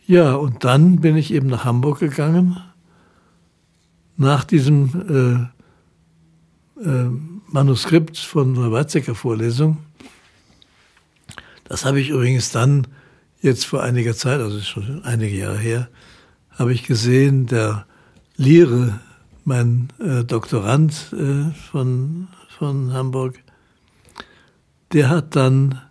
Ja, und dann bin ich eben nach Hamburg gegangen, nach diesem Manuskript von der Weizsäcker-Vorlesung. Das habe ich übrigens dann jetzt vor einiger Zeit, also schon einige Jahre her, habe ich gesehen, der Liere, mein Doktorand von Hamburg, der hat dann,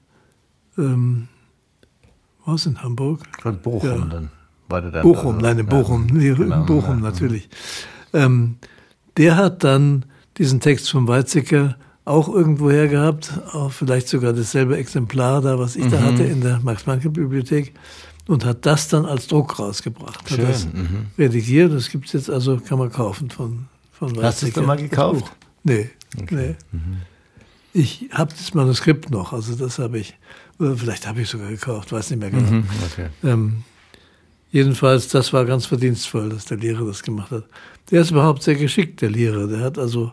was in Hamburg? Von Bochum ja. Dann. War der dann Bochum, nein, in Bochum, ja, genau, Bochum ja. Natürlich. Der hat dann diesen Text von Weizsäcker auch irgendwo her gehabt, auch vielleicht sogar dasselbe Exemplar da, was ich da hatte in der Max-Planck-Bibliothek, und hat das dann als Druck rausgebracht. Schön. Hat das redigiert, das gibt es jetzt also, kann man kaufen von Weizsäcker. Hast du es denn mal gekauft? Nee, okay. Nee. Ich habe das Manuskript noch, also das habe ich, oder vielleicht habe ich sogar gekauft, weiß nicht mehr genau. Okay. Jedenfalls, das war ganz verdienstvoll, dass der Lehrer das gemacht hat. Der ist überhaupt sehr geschickt, der Lehrer. Der hat also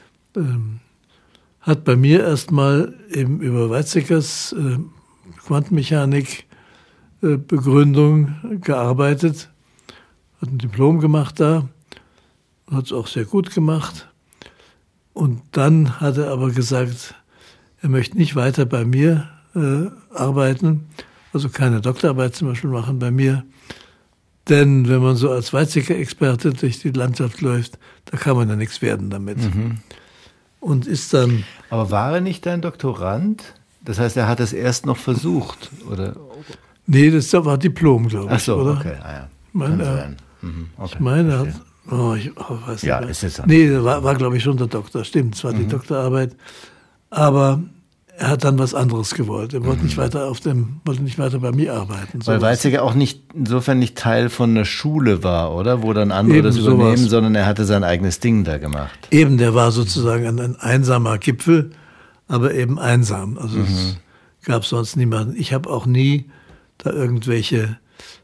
hat bei mir erstmal eben über Weizsäckers Quantenmechanik Begründung gearbeitet, hat ein Diplom gemacht da, hat es auch sehr gut gemacht. Und dann hat er aber gesagt, er möchte nicht weiter bei mir arbeiten, also keine Doktorarbeit zum Beispiel machen bei mir. Denn wenn man so als Weizsäcker-Experte durch die Landschaft läuft, da kann man ja nichts werden damit. Und ist dann... Aber war er nicht dein Doktorand? Das heißt, er hat es erst noch versucht, oder? Nee, das war Diplom, glaube ich. Ach so, oder? Okay. Ah, ja. Kann sein. Okay. Ich meine, er hat... ich weiß ja, nicht ist es auch. Nee, war glaube ich, schon der Doktor. Stimmt, es war die Doktorarbeit. Aber er hat dann was anderes gewollt. Er wollte nicht weiter bei mir arbeiten. Weil Weizsäcker auch insofern nicht Teil von einer Schule war, oder? Wo dann andere das übernehmen, sondern er hatte sein eigenes Ding da gemacht. Eben, der war sozusagen ein einsamer Gipfel, aber eben einsam. Also es gab sonst niemanden. Ich habe auch nie da irgendwelche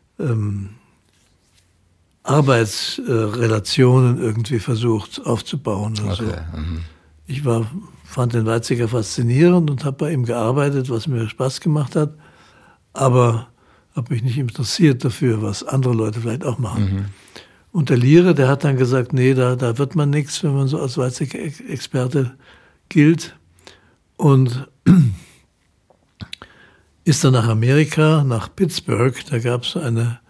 Arbeitsrelationen irgendwie versucht aufzubauen. Also ich fand den Weizsäcker faszinierend und habe bei ihm gearbeitet, was mir Spaß gemacht hat, aber habe mich nicht interessiert dafür, was andere Leute vielleicht auch machen. Und der Liere, der hat dann gesagt, nee, da wird man nichts, wenn man so als Weizsäcker-Experte gilt, und ist dann nach Amerika, nach Pittsburgh. Da gab es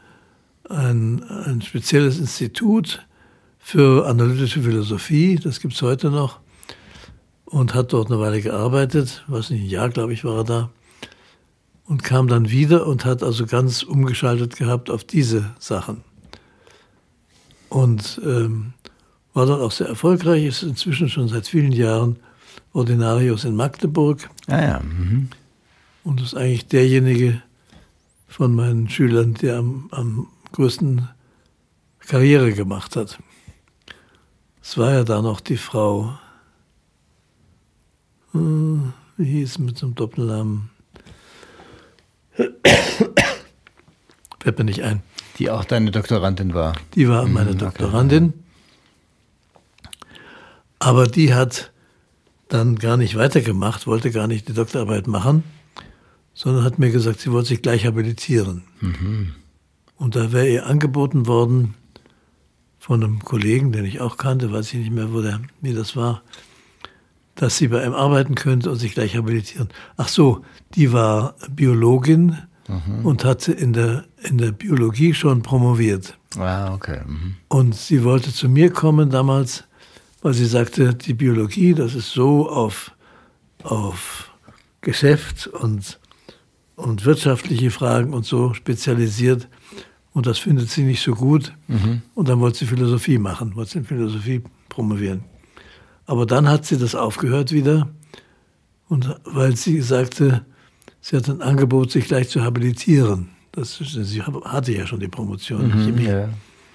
ein spezielles Institut für analytische Philosophie, das gibt es heute noch, und hat dort eine Weile gearbeitet, weiß nicht, ein Jahr, glaube ich, war er da, und kam dann wieder und hat also ganz umgeschaltet gehabt auf diese Sachen. Und war dann auch sehr erfolgreich, ist inzwischen schon seit vielen Jahren Ordinarius in Magdeburg. Und ist eigentlich derjenige von meinen Schülern, der am größten Karriere gemacht hat. Es war ja da noch die Frau, wie hieß mit so einem Doppelnamen? Fällt mir nicht ein. Die auch deine Doktorandin war. Die war meine Doktorandin. Aber die hat dann gar nicht weitergemacht, wollte gar nicht die Doktorarbeit machen, sondern hat mir gesagt, sie wollte sich gleich habilitieren. Und da wäre ihr angeboten worden von einem Kollegen, den ich auch kannte, weiß ich nicht mehr, wie das war, dass sie bei ihm arbeiten könnte und sich gleich habilitieren. Ach so, die war Biologin und hatte in der Biologie schon promoviert. Okay. Und sie wollte zu mir kommen damals, weil sie sagte, die Biologie, das ist so auf Geschäft und wirtschaftliche Fragen und so spezialisiert, und das findet sie nicht so gut. Und dann wollte sie Philosophie machen, wollte sie in Philosophie promovieren. Aber dann hat sie das aufgehört wieder, und weil sie sagte, sie hat ein Angebot, sich gleich zu habilitieren. Sie hatte ja schon die Promotion in Chemie. Ja.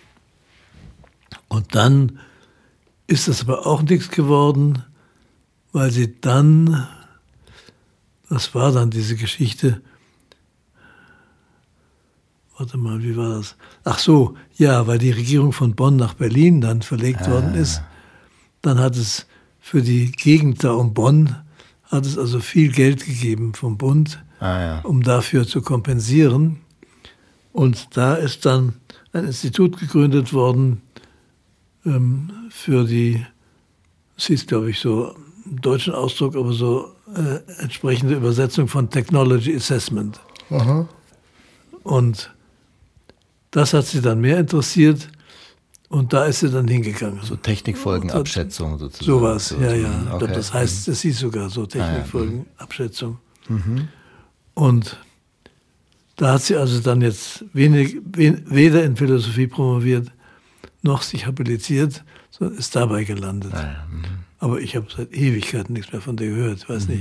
Und dann ist das aber auch nichts geworden, weil sie dann, das war dann diese Geschichte, warte mal, wie war das? Ach so, ja, weil die Regierung von Bonn nach Berlin dann verlegt worden ist. Dann hat es für die Gegend da um Bonn, hat es also viel Geld gegeben vom Bund, um dafür zu kompensieren. Und da ist dann ein Institut gegründet worden für die, es hieß, glaube ich, so im deutschen Ausdruck, aber so entsprechende Übersetzung von Technology Assessment. Aha. Und das hat sie dann mehr interessiert und da ist sie dann hingegangen. So Technikfolgenabschätzung sozusagen. Sowas, ja. Okay. Ich glaube, das heißt, es hieß sogar so Technikfolgenabschätzung. Mhm. Und da hat sie also dann jetzt weder in Philosophie promoviert, noch sich habilitiert, sondern ist dabei gelandet. Aber ich habe seit Ewigkeiten nichts mehr von der gehört, ich weiß nicht.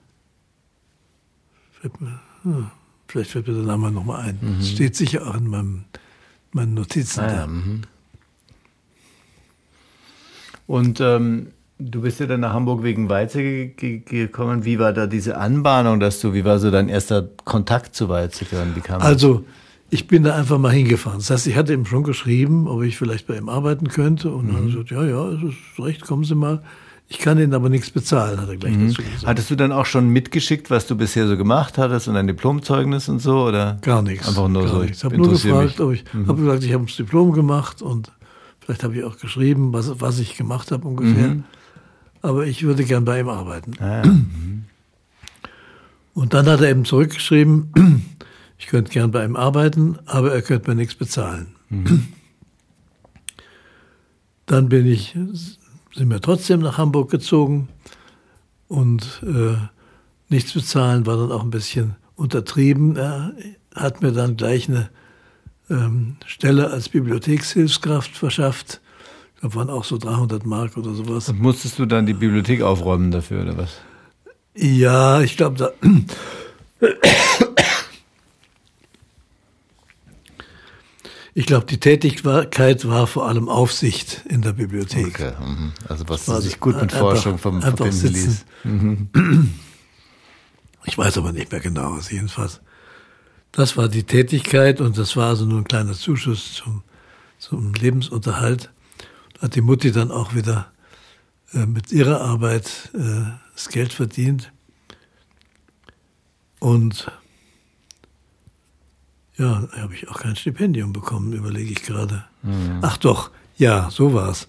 Vielleicht fällt mir der Name nochmal ein. Es steht sicher auch in meinen Notizen da. Und du bist ja dann nach Hamburg wegen Weizsäcker gekommen. Wie war da diese Anbahnung, wie war so dein erster Kontakt zu Weizsäcker? Also, ich bin da einfach mal hingefahren. Das heißt, ich hatte ihm schon geschrieben, ob ich vielleicht bei ihm arbeiten könnte. Und dann hat er gesagt, ja, es ist recht, kommen Sie mal. Ich kann Ihnen aber nichts bezahlen, hat er gleich dazu gesagt. Hattest du dann auch schon mitgeschickt, was du bisher so gemacht hattest und ein Diplomzeugnis und so? Oder? Gar nichts. Einfach nur so. Ich habe nur gefragt, ob ich habe gesagt, ich habe das Diplom gemacht und vielleicht habe ich auch geschrieben, was ich gemacht habe ungefähr. Aber ich würde gern bei ihm arbeiten. Und dann hat er eben zurückgeschrieben, ich könnte gern bei ihm arbeiten, aber er könnte mir nichts bezahlen. Dann sind wir trotzdem nach Hamburg gezogen und nichts bezahlen war dann auch ein bisschen untertrieben. Er hat mir dann gleich eine Stelle als Bibliothekshilfskraft verschafft. Da waren auch so 300 Mark oder sowas. Und musstest du dann die Bibliothek aufräumen dafür, oder was? Ja, ich glaube, die Tätigkeit war vor allem Aufsicht in der Bibliothek. Okay. Also was sich gut mit Forschung verbinden ließ. Ich weiß aber nicht mehr genau, also jedenfalls. Das war die Tätigkeit und das war also nur ein kleiner Zuschuss zum Lebensunterhalt. Da hat die Mutti dann auch wieder mit ihrer Arbeit das Geld verdient. Und ja, da habe ich auch kein Stipendium bekommen, überlege ich gerade. Ach doch, ja, so war's.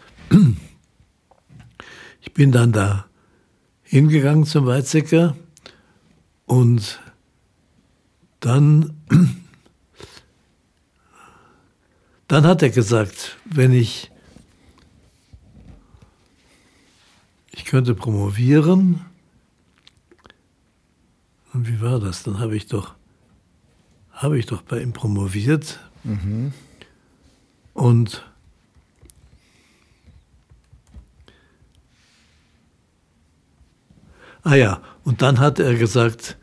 Ich bin dann da hingegangen zum Weizsäcker und dann hat er gesagt, ich könnte promovieren. Und wie war das? Dann habe ich doch bei ihm promoviert. Und und dann hat er gesagt,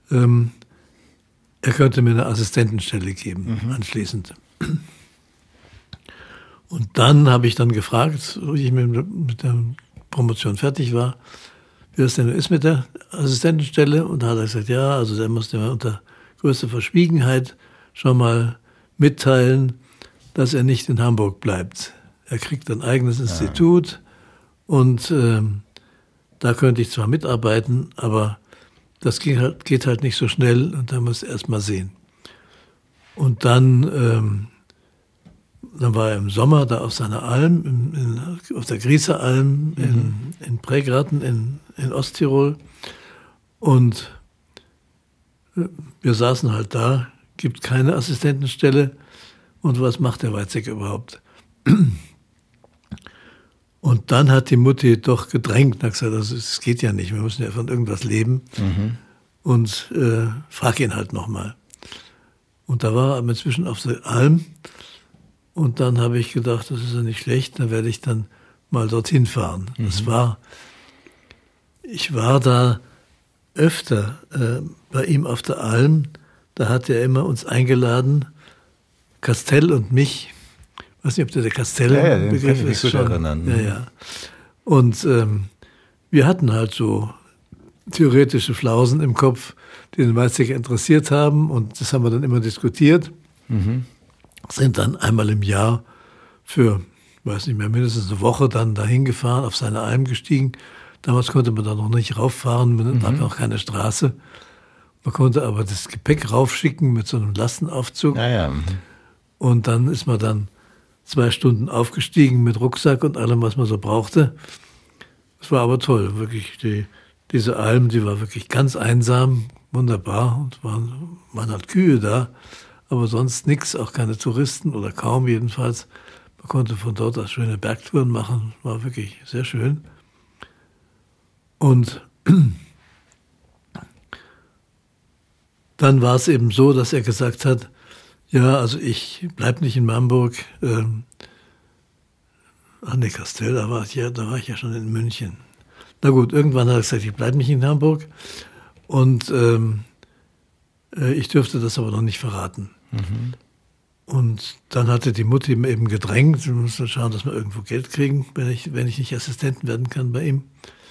er könnte mir eine Assistentenstelle geben, anschließend. Und dann habe ich dann gefragt, wie ich mit der Promotion fertig war, wie das denn ist mit der Assistentenstelle. Und da hat er gesagt, ja, also der musste mir unter größter Verschwiegenheit schon mal mitteilen, dass er nicht in Hamburg bleibt. Er kriegt ein eigenes Institut und da könnte ich zwar mitarbeiten, aber das geht halt nicht so schnell und da muss er erst mal sehen. Und dann war er im Sommer da auf seiner Alm, auf der Grießer Alm in Prägraten in Osttirol. Und wir saßen halt da, gibt keine Assistentenstelle. Und was macht der Weizsäcker überhaupt? Und dann hat die Mutti doch gedrängt und hat gesagt, es geht ja nicht, wir müssen ja von irgendwas leben. Und frag ihn halt nochmal. Und da war er inzwischen auf der Alm. Und dann habe ich gedacht, das ist ja nicht schlecht, dann werde ich dann mal dorthin fahren. Ich war da öfter bei ihm auf der Alm. Da hat er immer uns eingeladen, Castell und mich. Ich weiß nicht, ob der Castell-Begriff ist. Gut erinnern. Ja. Und wir hatten halt so theoretische Flausen im Kopf, die den Weizsäcker interessiert haben. Und das haben wir dann immer diskutiert. Sind dann einmal im Jahr für, weiß nicht mehr, mindestens eine Woche dann dahin gefahren, auf seine Alm gestiegen. Damals konnte man da noch nicht rauffahren, man hatte auch keine Straße. Man konnte aber das Gepäck raufschicken mit so einem Lastenaufzug. Und dann ist man dann 2 Stunden aufgestiegen mit Rucksack und allem, was man so brauchte. Es war aber toll, wirklich. Diese Alm, die war wirklich ganz einsam, wunderbar. Und man hat Kühe da, aber sonst nichts, auch keine Touristen oder kaum jedenfalls. Man konnte von dort aus schöne Bergtouren machen, war wirklich sehr schön. Und dann war es eben so, dass er gesagt hat, ja, also ich bleib nicht in Hamburg. Castell, da war ich ja schon in München. Na gut, irgendwann hat er gesagt, ich bleibe nicht in Hamburg. Und ich dürfte das aber noch nicht verraten. Mhm. Und dann hatte die Mutti eben gedrängt, wir müssen schauen, dass wir irgendwo Geld kriegen, wenn ich nicht Assistenten werden kann bei ihm.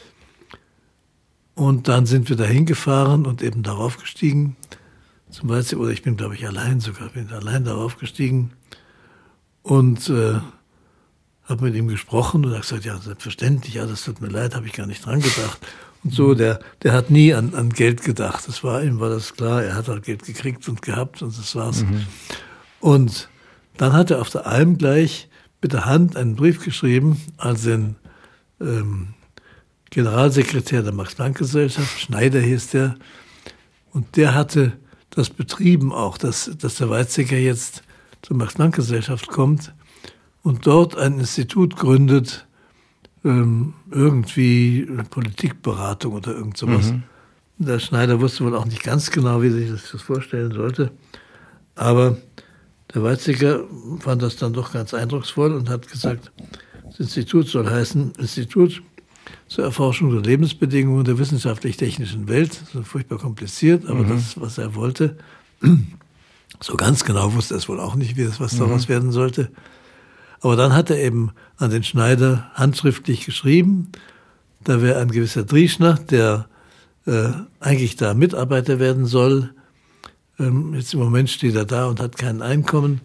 Und dann sind wir da hingefahren und eben darauf gestiegen. Zum Beispiel, oder ich bin, glaube ich, allein darauf gestiegen und habe mit ihm gesprochen und er hat gesagt, ja, selbstverständlich, ja, das tut mir leid, habe ich gar nicht dran gedacht. Und so, der hat nie an Geld gedacht. Ihm war das klar, er hat halt Geld gekriegt und gehabt und das war's. Mhm. Und dann hat er auf der Alm gleich mit der Hand einen Brief geschrieben an den Generalsekretär der Max-Planck-Gesellschaft, Schneider hieß der, und der hatte das betrieben auch, dass der Weizsäcker jetzt zur Max-Planck-Gesellschaft kommt und dort ein Institut gründet, irgendwie Politikberatung oder irgend sowas. Mhm. Der Schneider wusste wohl auch nicht ganz genau, wie sich das vorstellen sollte, aber der Weizsäcker fand das dann doch ganz eindrucksvoll und hat gesagt, das Institut soll heißen Institut zur Erforschung der Lebensbedingungen der wissenschaftlich-technischen Welt. Das ist furchtbar kompliziert, aber das ist, was er wollte. So ganz genau wusste er es wohl auch nicht, was daraus werden sollte. Aber dann hat er eben an den Schneider handschriftlich geschrieben. Da wäre ein gewisser Drieschner, der eigentlich da Mitarbeiter werden soll. Jetzt im Moment steht er da und hat kein Einkommen.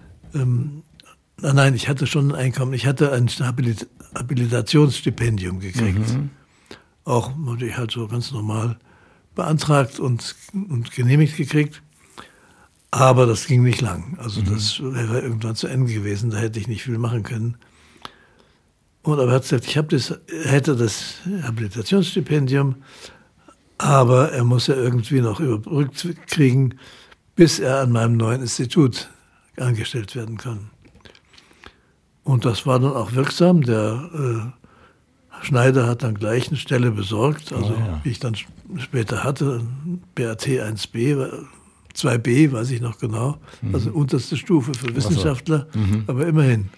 Nein, ich hatte schon ein Einkommen. Ich hatte ein Habilitationsstipendium gekriegt. Mhm. Auch wurde ich halt so ganz normal beantragt und genehmigt gekriegt. Aber das ging nicht lang. Also das wäre irgendwann zu Ende gewesen. Da hätte ich nicht viel machen können. Und aber er hat gesagt, er hätte das Habilitationsstipendium, aber er muss ja irgendwie noch überbrückt kriegen, bis er an meinem neuen Institut angestellt werden kann. Und das war dann auch wirksam. Der Schneider hat dann gleich eine Stelle besorgt, also wie ich dann später hatte, BAT 1b, 2b, weiß ich noch genau, also unterste Stufe für Wissenschaftler, aber immerhin.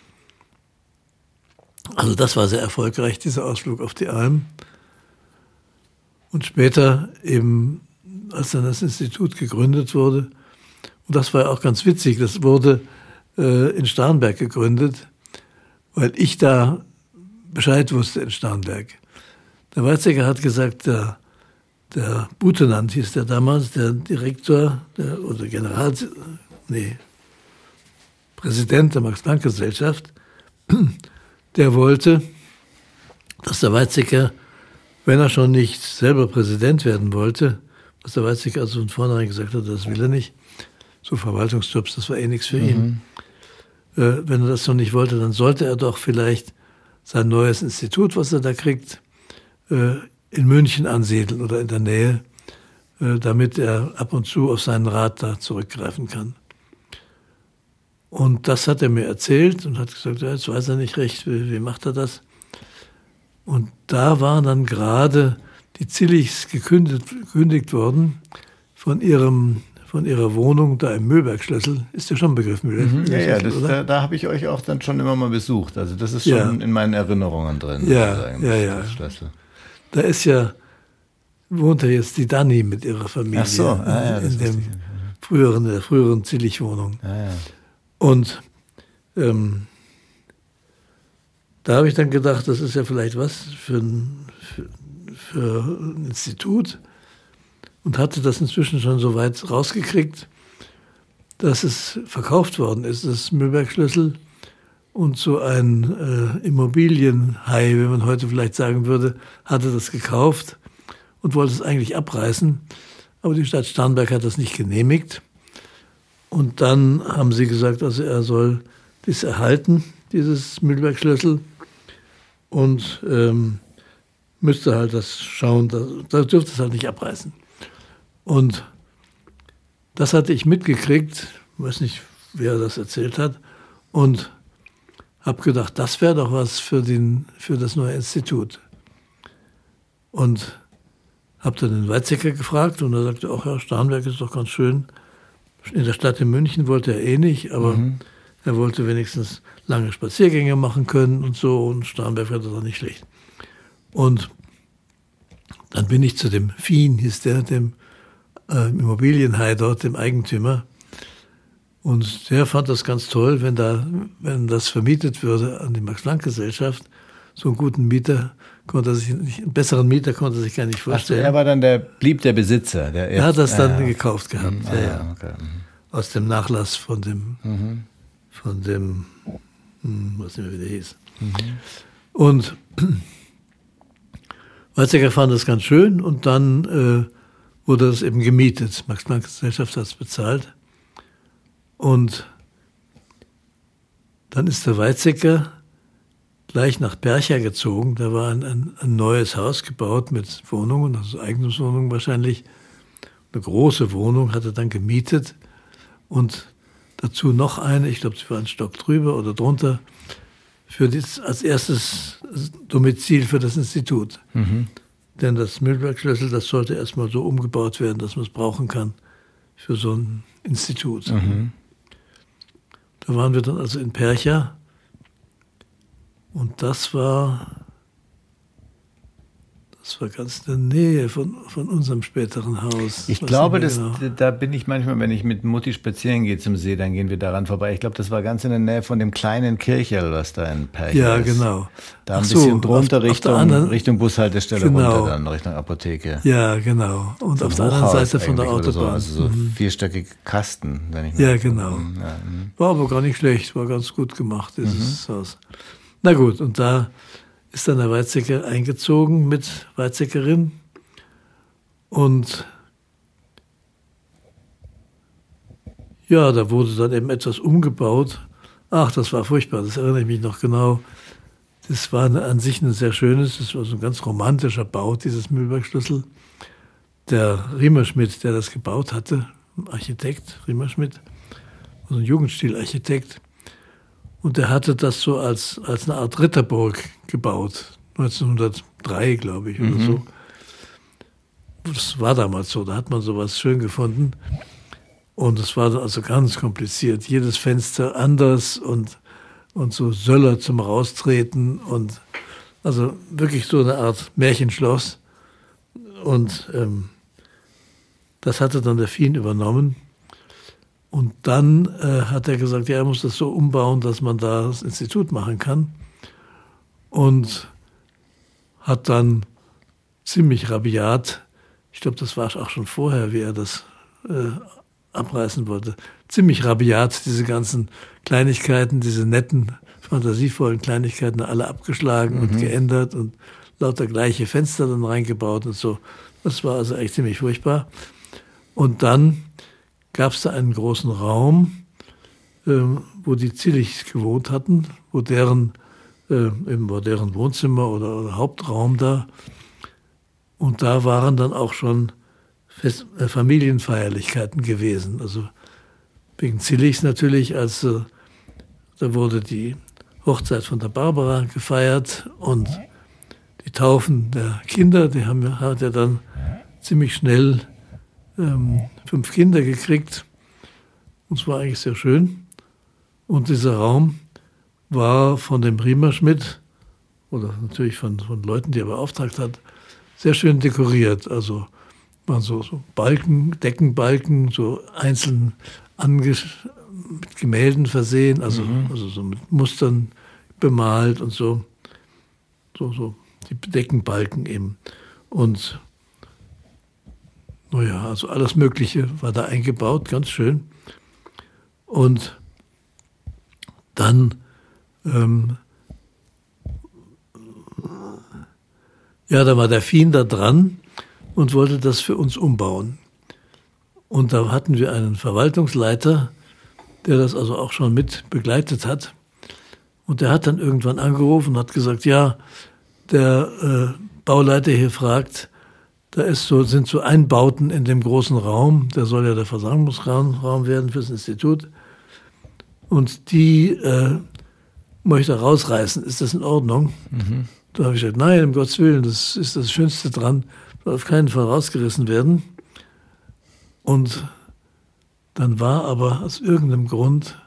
Also das war sehr erfolgreich, dieser Ausflug auf die Alm. Und später eben, als dann das Institut gegründet wurde, und das war ja auch ganz witzig, das wurde in Starnberg gegründet, weil ich da Bescheid wusste in Starnberg. Der Weizsäcker hat gesagt, der Butenandt hieß der damals, der Direktor Präsident der Max-Planck-Gesellschaft, der wollte, dass der Weizsäcker, wenn er schon nicht selber Präsident werden wollte, was der Weizsäcker also von vornherein gesagt hat, das will er nicht, so Verwaltungsjobs, das war eh nichts für ihn. Wenn er das noch nicht wollte, dann sollte er doch vielleicht sein neues Institut, was er da kriegt, in München ansiedeln oder in der Nähe, damit er ab und zu auf seinen Rat da zurückgreifen kann. Und das hat er mir erzählt und hat gesagt, ja, jetzt weiß er nicht recht, wie macht er das. Und da war dann gerade die Zillichs gekündigt worden von ihrer Wohnung da im Mühlbergschlössl. Ist ja schon ein Begriff, Mühlbergschlössl, ja, da habe ich euch auch dann schon immer mal besucht. Also das ist schon in meinen Erinnerungen drin. Ja. Da wohnt ja jetzt die Dani mit ihrer Familie. Ach so, in der früheren Zillich-Wohnung. Ja. Und da habe ich dann gedacht, das ist ja vielleicht was für ein Institut. Und hatte das inzwischen schon so weit rausgekriegt, dass es verkauft worden ist, das Mühlbergschlössl. Und so ein Immobilienhai, wie man heute vielleicht sagen würde, hatte das gekauft und wollte es eigentlich abreißen. aber die Stadt Starnberg hat das nicht genehmigt. Und dann haben sie gesagt, also er soll das erhalten, dieses Mühlbergschlössl, und müsste halt das schauen, da dürfte es halt nicht abreißen. Und das hatte ich mitgekriegt, weiß nicht, wer das erzählt hat, und habe gedacht, das wäre doch was für das neue Institut. Und habe dann den Weizsäcker gefragt und er sagte, ach ja, Starnberg ist doch ganz schön. In der Stadt in München wollte er eh nicht, aber er wollte wenigstens lange Spaziergänge machen können und so, und Starnberg wäre doch nicht schlecht. Und dann bin ich zu dem Fien, hieß der, dem Immobilienhai dort, dem Eigentümer. Und der fand das ganz toll, wenn das vermietet würde an die Max-Planck-Gesellschaft. So einen guten Mieter einen besseren Mieter konnte er sich gar nicht vorstellen. Ach, er war dann blieb der Besitzer. Er hat das dann gekauft gehabt. Okay. Aus dem Nachlass von dem, was nicht mehr wieder hieß. Und Weizsäcker fand das ganz schön, und dann wurde das eben gemietet. Max-Planck-Gesellschaft hat es bezahlt. Und dann ist der Weizsäcker gleich nach Percha gezogen. Da war ein neues Haus gebaut mit Wohnungen, also Eigentumswohnungen wahrscheinlich. Eine große Wohnung hat er dann gemietet und dazu noch eine, ich glaube, sie war einen Stock drüber oder drunter, als erstes Domizil für das Institut. Denn das Mühlbergschlössl, das sollte erstmal so umgebaut werden, dass man es brauchen kann für so ein Institut. Da waren wir dann also in Percha. Und das war ganz in der Nähe von unserem späteren Haus. Ich glaube, da bin ich manchmal, wenn ich mit Mutti spazieren gehe zum See, dann gehen wir daran vorbei. Ich glaube, das war ganz in der Nähe von dem kleinen Kircherl, was da in Percha ist. Ja, genau. Da ein bisschen drunter Richtung Bushaltestelle runter, dann Richtung Apotheke. Ja, genau. Und so auf der anderen Seite von der Autobahn. So, also so vierstöckige Kasten. Wenn ich ja, genau. War aber gar nicht schlecht, war ganz gut gemacht, dieses Haus. Na gut, und da ist dann der Weizsäcker eingezogen mit Weizsäckerin, und ja, da wurde dann eben etwas umgebaut. Ach, das war furchtbar, das erinnere ich mich noch genau. Das war an sich ein sehr schönes, das war so ein ganz romantischer Bau, dieses Mühlbergschlössl. Der Riemerschmidt, der das gebaut hatte, Architekt Riemerschmidt, also ein Jugendstilarchitekt, und der hatte das so als eine Art Ritterburg gebaut, 1903, glaube ich, oder so. Das war damals so, da hat man sowas schön gefunden. Und es war also ganz kompliziert. Jedes Fenster anders und so Söller zum Raustreten, und also wirklich so eine Art Märchenschloss. Und das hatte dann der Fien übernommen. Und dann hat er gesagt, ja, er muss das so umbauen, dass man da das Institut machen kann. Und hat dann ziemlich rabiat, ich glaube, das war auch schon vorher, wie er das abreißen wollte, ziemlich rabiat diese ganzen Kleinigkeiten, diese netten, fantasievollen Kleinigkeiten alle abgeschlagen und geändert und lauter gleiche Fenster dann reingebaut und so. Das war also echt ziemlich furchtbar. Und dann gab es da einen großen Raum, wo die Zillichs gewohnt hatten, wo deren Wohnzimmer oder Hauptraum da. Und da waren dann auch schon Familienfeierlichkeiten gewesen. Also wegen Zillichs natürlich, da wurde die Hochzeit von der Barbara gefeiert und die Taufen der Kinder, hat er dann ziemlich schnell 5 Kinder gekriegt. Und es war eigentlich sehr schön. Und dieser Raum war von dem Riemerschmidt oder natürlich von Leuten, die er beauftragt hat, sehr schön dekoriert. Also waren so Balken, Deckenbalken, so einzeln mit Gemälden versehen, also so mit Mustern bemalt und so die Deckenbalken eben. Und naja, also alles Mögliche war da eingebaut, ganz schön. Und dann da war der Fien da dran und wollte das für uns umbauen. Und da hatten wir einen Verwaltungsleiter, der das also auch schon mit begleitet hat. Und der hat dann irgendwann angerufen und hat gesagt, ja, der Bauleiter hier fragt, sind so Einbauten in dem großen Raum, der soll ja der Versammlungsraum werden fürs Institut. Und die möchte er rausreißen. Ist das in Ordnung? Mhm. Da habe ich gesagt, nein, um Gottes Willen, das ist das Schönste dran, soll auf keinen Fall rausgerissen werden. Und dann war aber aus irgendeinem Grund,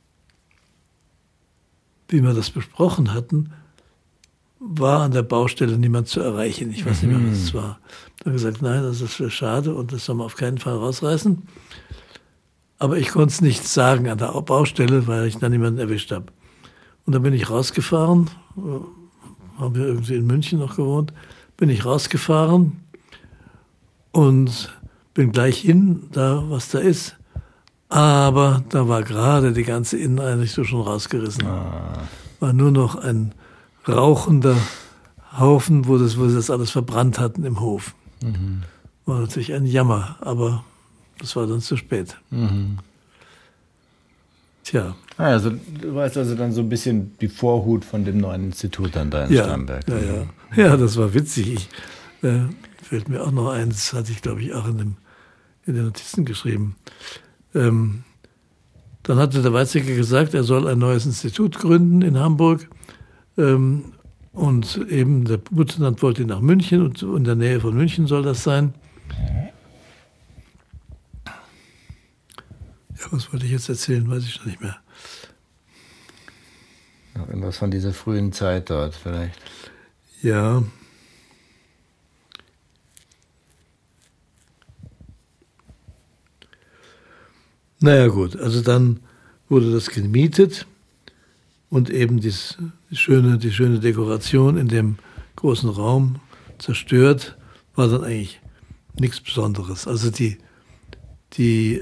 wie wir das besprochen hatten, war an der Baustelle niemand zu erreichen. Ich weiß nicht mehr, was es war. Da habe ich gesagt, nein, das ist schade und das soll man auf keinen Fall rausreißen. Aber ich konnte es nicht sagen an der Baustelle, weil ich dann niemanden erwischt habe. Und dann bin ich rausgefahren, haben wir irgendwie in München noch gewohnt, bin ich rausgefahren und bin gleich hin, da was da ist. Aber da war gerade die ganze Inneneinrichtung schon rausgerissen. War nur noch ein rauchender Haufen, wo sie das alles verbrannt hatten im Hof. Mhm. War natürlich ein Jammer, aber das war dann zu spät. Mhm. Tja. Also du warst also dann so ein bisschen die Vorhut von dem neuen Institut dann da in Starnberg. Ja, das war witzig. Fällt mir auch noch ein, das hatte ich, glaube ich, auch in den Notizen geschrieben. Dann hatte der Weizsäcker gesagt, er soll ein neues Institut gründen in Hamburg. Und eben der Bundesland wollte nach München und in der Nähe von München soll das sein. Ja, was wollte ich jetzt erzählen, weiß ich schon nicht mehr. Noch irgendwas von dieser frühen Zeit dort vielleicht. Ja. Naja gut, also dann wurde das gemietet und eben die schöne Dekoration in dem großen Raum zerstört, war dann eigentlich nichts Besonderes. Also wie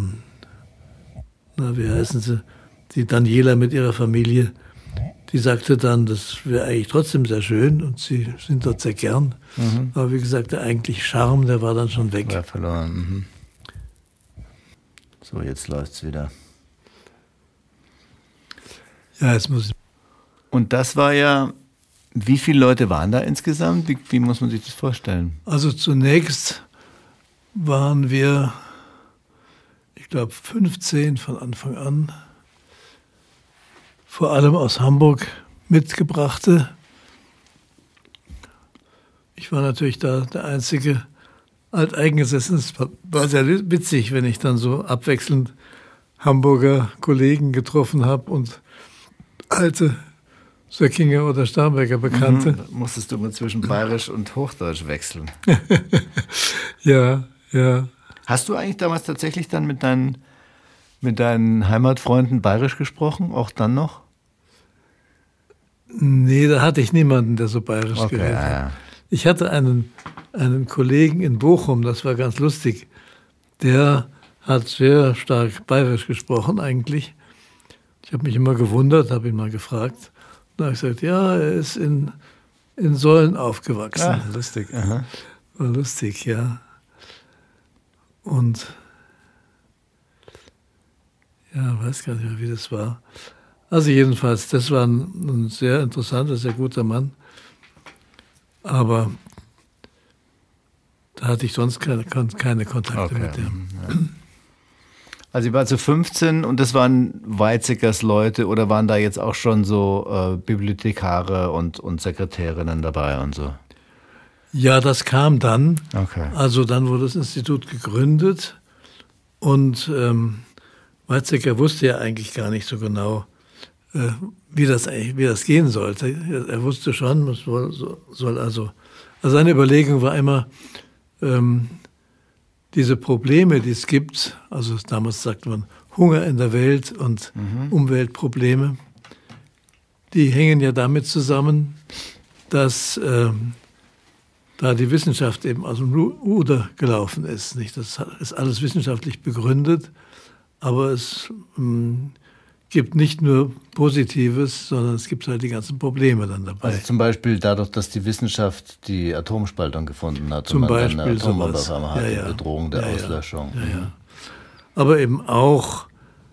heißen sie, die Daniela mit ihrer Familie, die sagte dann, das wäre eigentlich trotzdem sehr schön und sie sind dort sehr gern. Mhm. Aber wie gesagt, der eigentliche Charme, der war dann schon weg. War verloren. Mhm. So, jetzt läuft's wieder. Ja, jetzt muss ich. Und das war ja, wie viele Leute waren da insgesamt? Wie muss man sich das vorstellen? Also zunächst waren wir, ich glaube, 15 von Anfang an, vor allem aus Hamburg mitgebrachte. Ich war natürlich da der einzige Alteingesessene. Es war sehr witzig, wenn ich dann so abwechselnd Hamburger Kollegen getroffen habe und alte Söckinger oder Starnberger Bekannte. Da musstest du mal zwischen Bayerisch und Hochdeutsch wechseln. Ja. Hast du eigentlich damals tatsächlich dann mit deinen Heimatfreunden Bayerisch gesprochen, auch dann noch? Nee, da hatte ich niemanden, der so Bayerisch geredet hat. Ja. Ich hatte einen Kollegen in Bochum, das war ganz lustig, der hat sehr stark Bayerisch gesprochen eigentlich. Ich habe mich immer gewundert, habe ihn mal gefragt. Da habe ich gesagt, ja, er ist in Solln aufgewachsen. Ah, lustig. Aha. War lustig, ja. Und ja, weiß gar nicht mehr, wie das war. Also jedenfalls, das war ein sehr interessanter, sehr guter Mann. Aber da hatte ich sonst keine Kontakte mit dem. Ja. Also ich war zu 15 und das waren Weizsäckers Leute oder waren da jetzt auch schon so Bibliothekare und Sekretärinnen dabei und so? Ja, das kam dann. Okay. Also dann wurde das Institut gegründet und Weizsäcker wusste ja eigentlich gar nicht so genau, wie das gehen sollte. Er wusste schon, es soll also seine Überlegung war immer, diese Probleme, die es gibt, also damals sagte man Hunger in der Welt und Umweltprobleme, die hängen ja damit zusammen, dass da die Wissenschaft eben aus dem Ruder gelaufen ist. Nicht? Das ist alles wissenschaftlich begründet, aber es gibt nicht nur Positives, sondern es gibt halt die ganzen Probleme dann dabei. Also zum Beispiel dadurch, dass die Wissenschaft die Atomspaltung gefunden hat Zum und man Beispiel dann eine Atombombe sowas. auf einmal hat, Ja, ja. die Bedrohung der Ja, ja. Auslöschung. Ja, ja. Aber eben auch,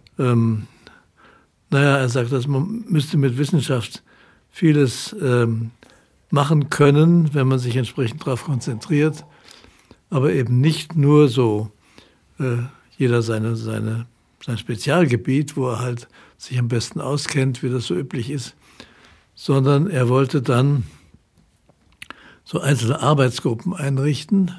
er sagt, dass man müsste mit Wissenschaft vieles machen können, wenn man sich entsprechend darauf konzentriert, aber eben nicht nur so jeder sein Spezialgebiet, wo er halt sich am besten auskennt, wie das so üblich ist, sondern er wollte dann so einzelne Arbeitsgruppen einrichten.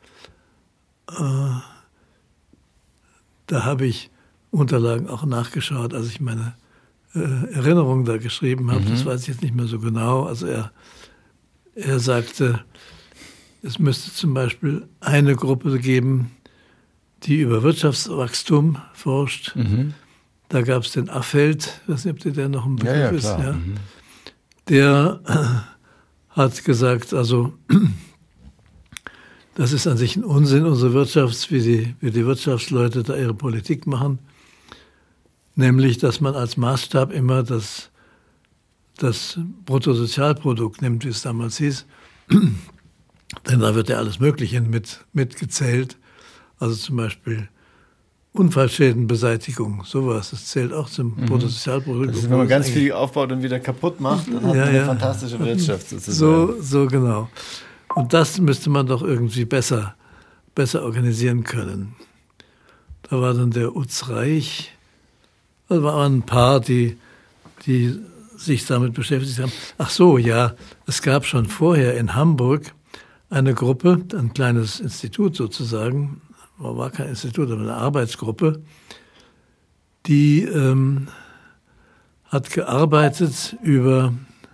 Da habe ich Unterlagen auch nachgeschaut, als ich meine Erinnerungen da geschrieben habe. Das weiß ich jetzt nicht mehr so genau. Also er sagte, es müsste zum Beispiel eine Gruppe geben, die über Wirtschaftswachstum forscht. Da gab es den Affeldt, ich weiß nicht, ob der noch ein Begriff ist. Ja. Der hat gesagt, also das ist an sich ein Unsinn, unsere Wirtschaft, wie die Wirtschaftsleute da ihre Politik machen. Nämlich, dass man als Maßstab immer das Bruttosozialprodukt nimmt, wie es damals hieß. Denn da wird ja alles Mögliche mitgezählt. Also zum Beispiel Unfallschädenbeseitigung, sowas. Das zählt auch zum Bruttosozialprodukt. Das ist, wenn man ganz viel aufbaut und wieder kaputt macht, dann hat man eine fantastische Wirtschaft sozusagen. So genau. Und das müsste man doch irgendwie besser organisieren können. Da war dann der Utz Reich. Da waren ein paar, die sich damit beschäftigt haben. Ach so, ja, es gab schon vorher in Hamburg eine Gruppe, ein kleines Institut sozusagen, war kein Institut, aber eine Arbeitsgruppe, die hat gearbeitet über,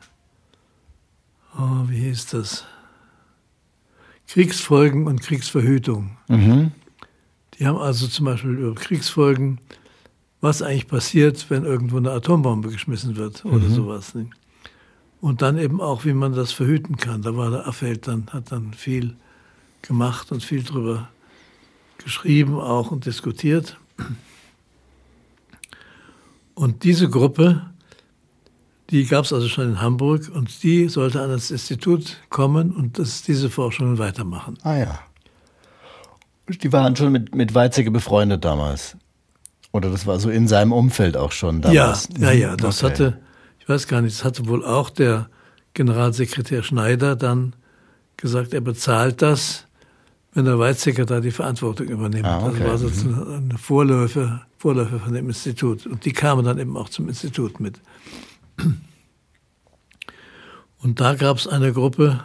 wie hieß das? Kriegsfolgen und Kriegsverhütung. Die haben also zum Beispiel über Kriegsfolgen, was eigentlich passiert, wenn irgendwo eine Atombombe geschmissen wird oder sowas. Ne? Und dann eben auch, wie man das verhüten kann. Da war der Affeldt hat dann viel gemacht und viel drüber geschrieben auch und diskutiert. Und diese Gruppe, die gab es also schon in Hamburg und die sollte an das Institut kommen und diese Forschungen weitermachen. Ah ja. Die waren schon mit Weizsäcker befreundet damals? Oder das war so in seinem Umfeld auch schon damals? Ja, das hatte, ich weiß gar nicht, das hatte wohl auch der Generalsekretär Schneider dann gesagt, er bezahlt das, wenn der Weizsäcker da die Verantwortung übernimmt. Okay. Also war sozusagen eine Vorläufer von dem Institut. Und die kamen dann eben auch zum Institut mit. Und da gab es eine Gruppe,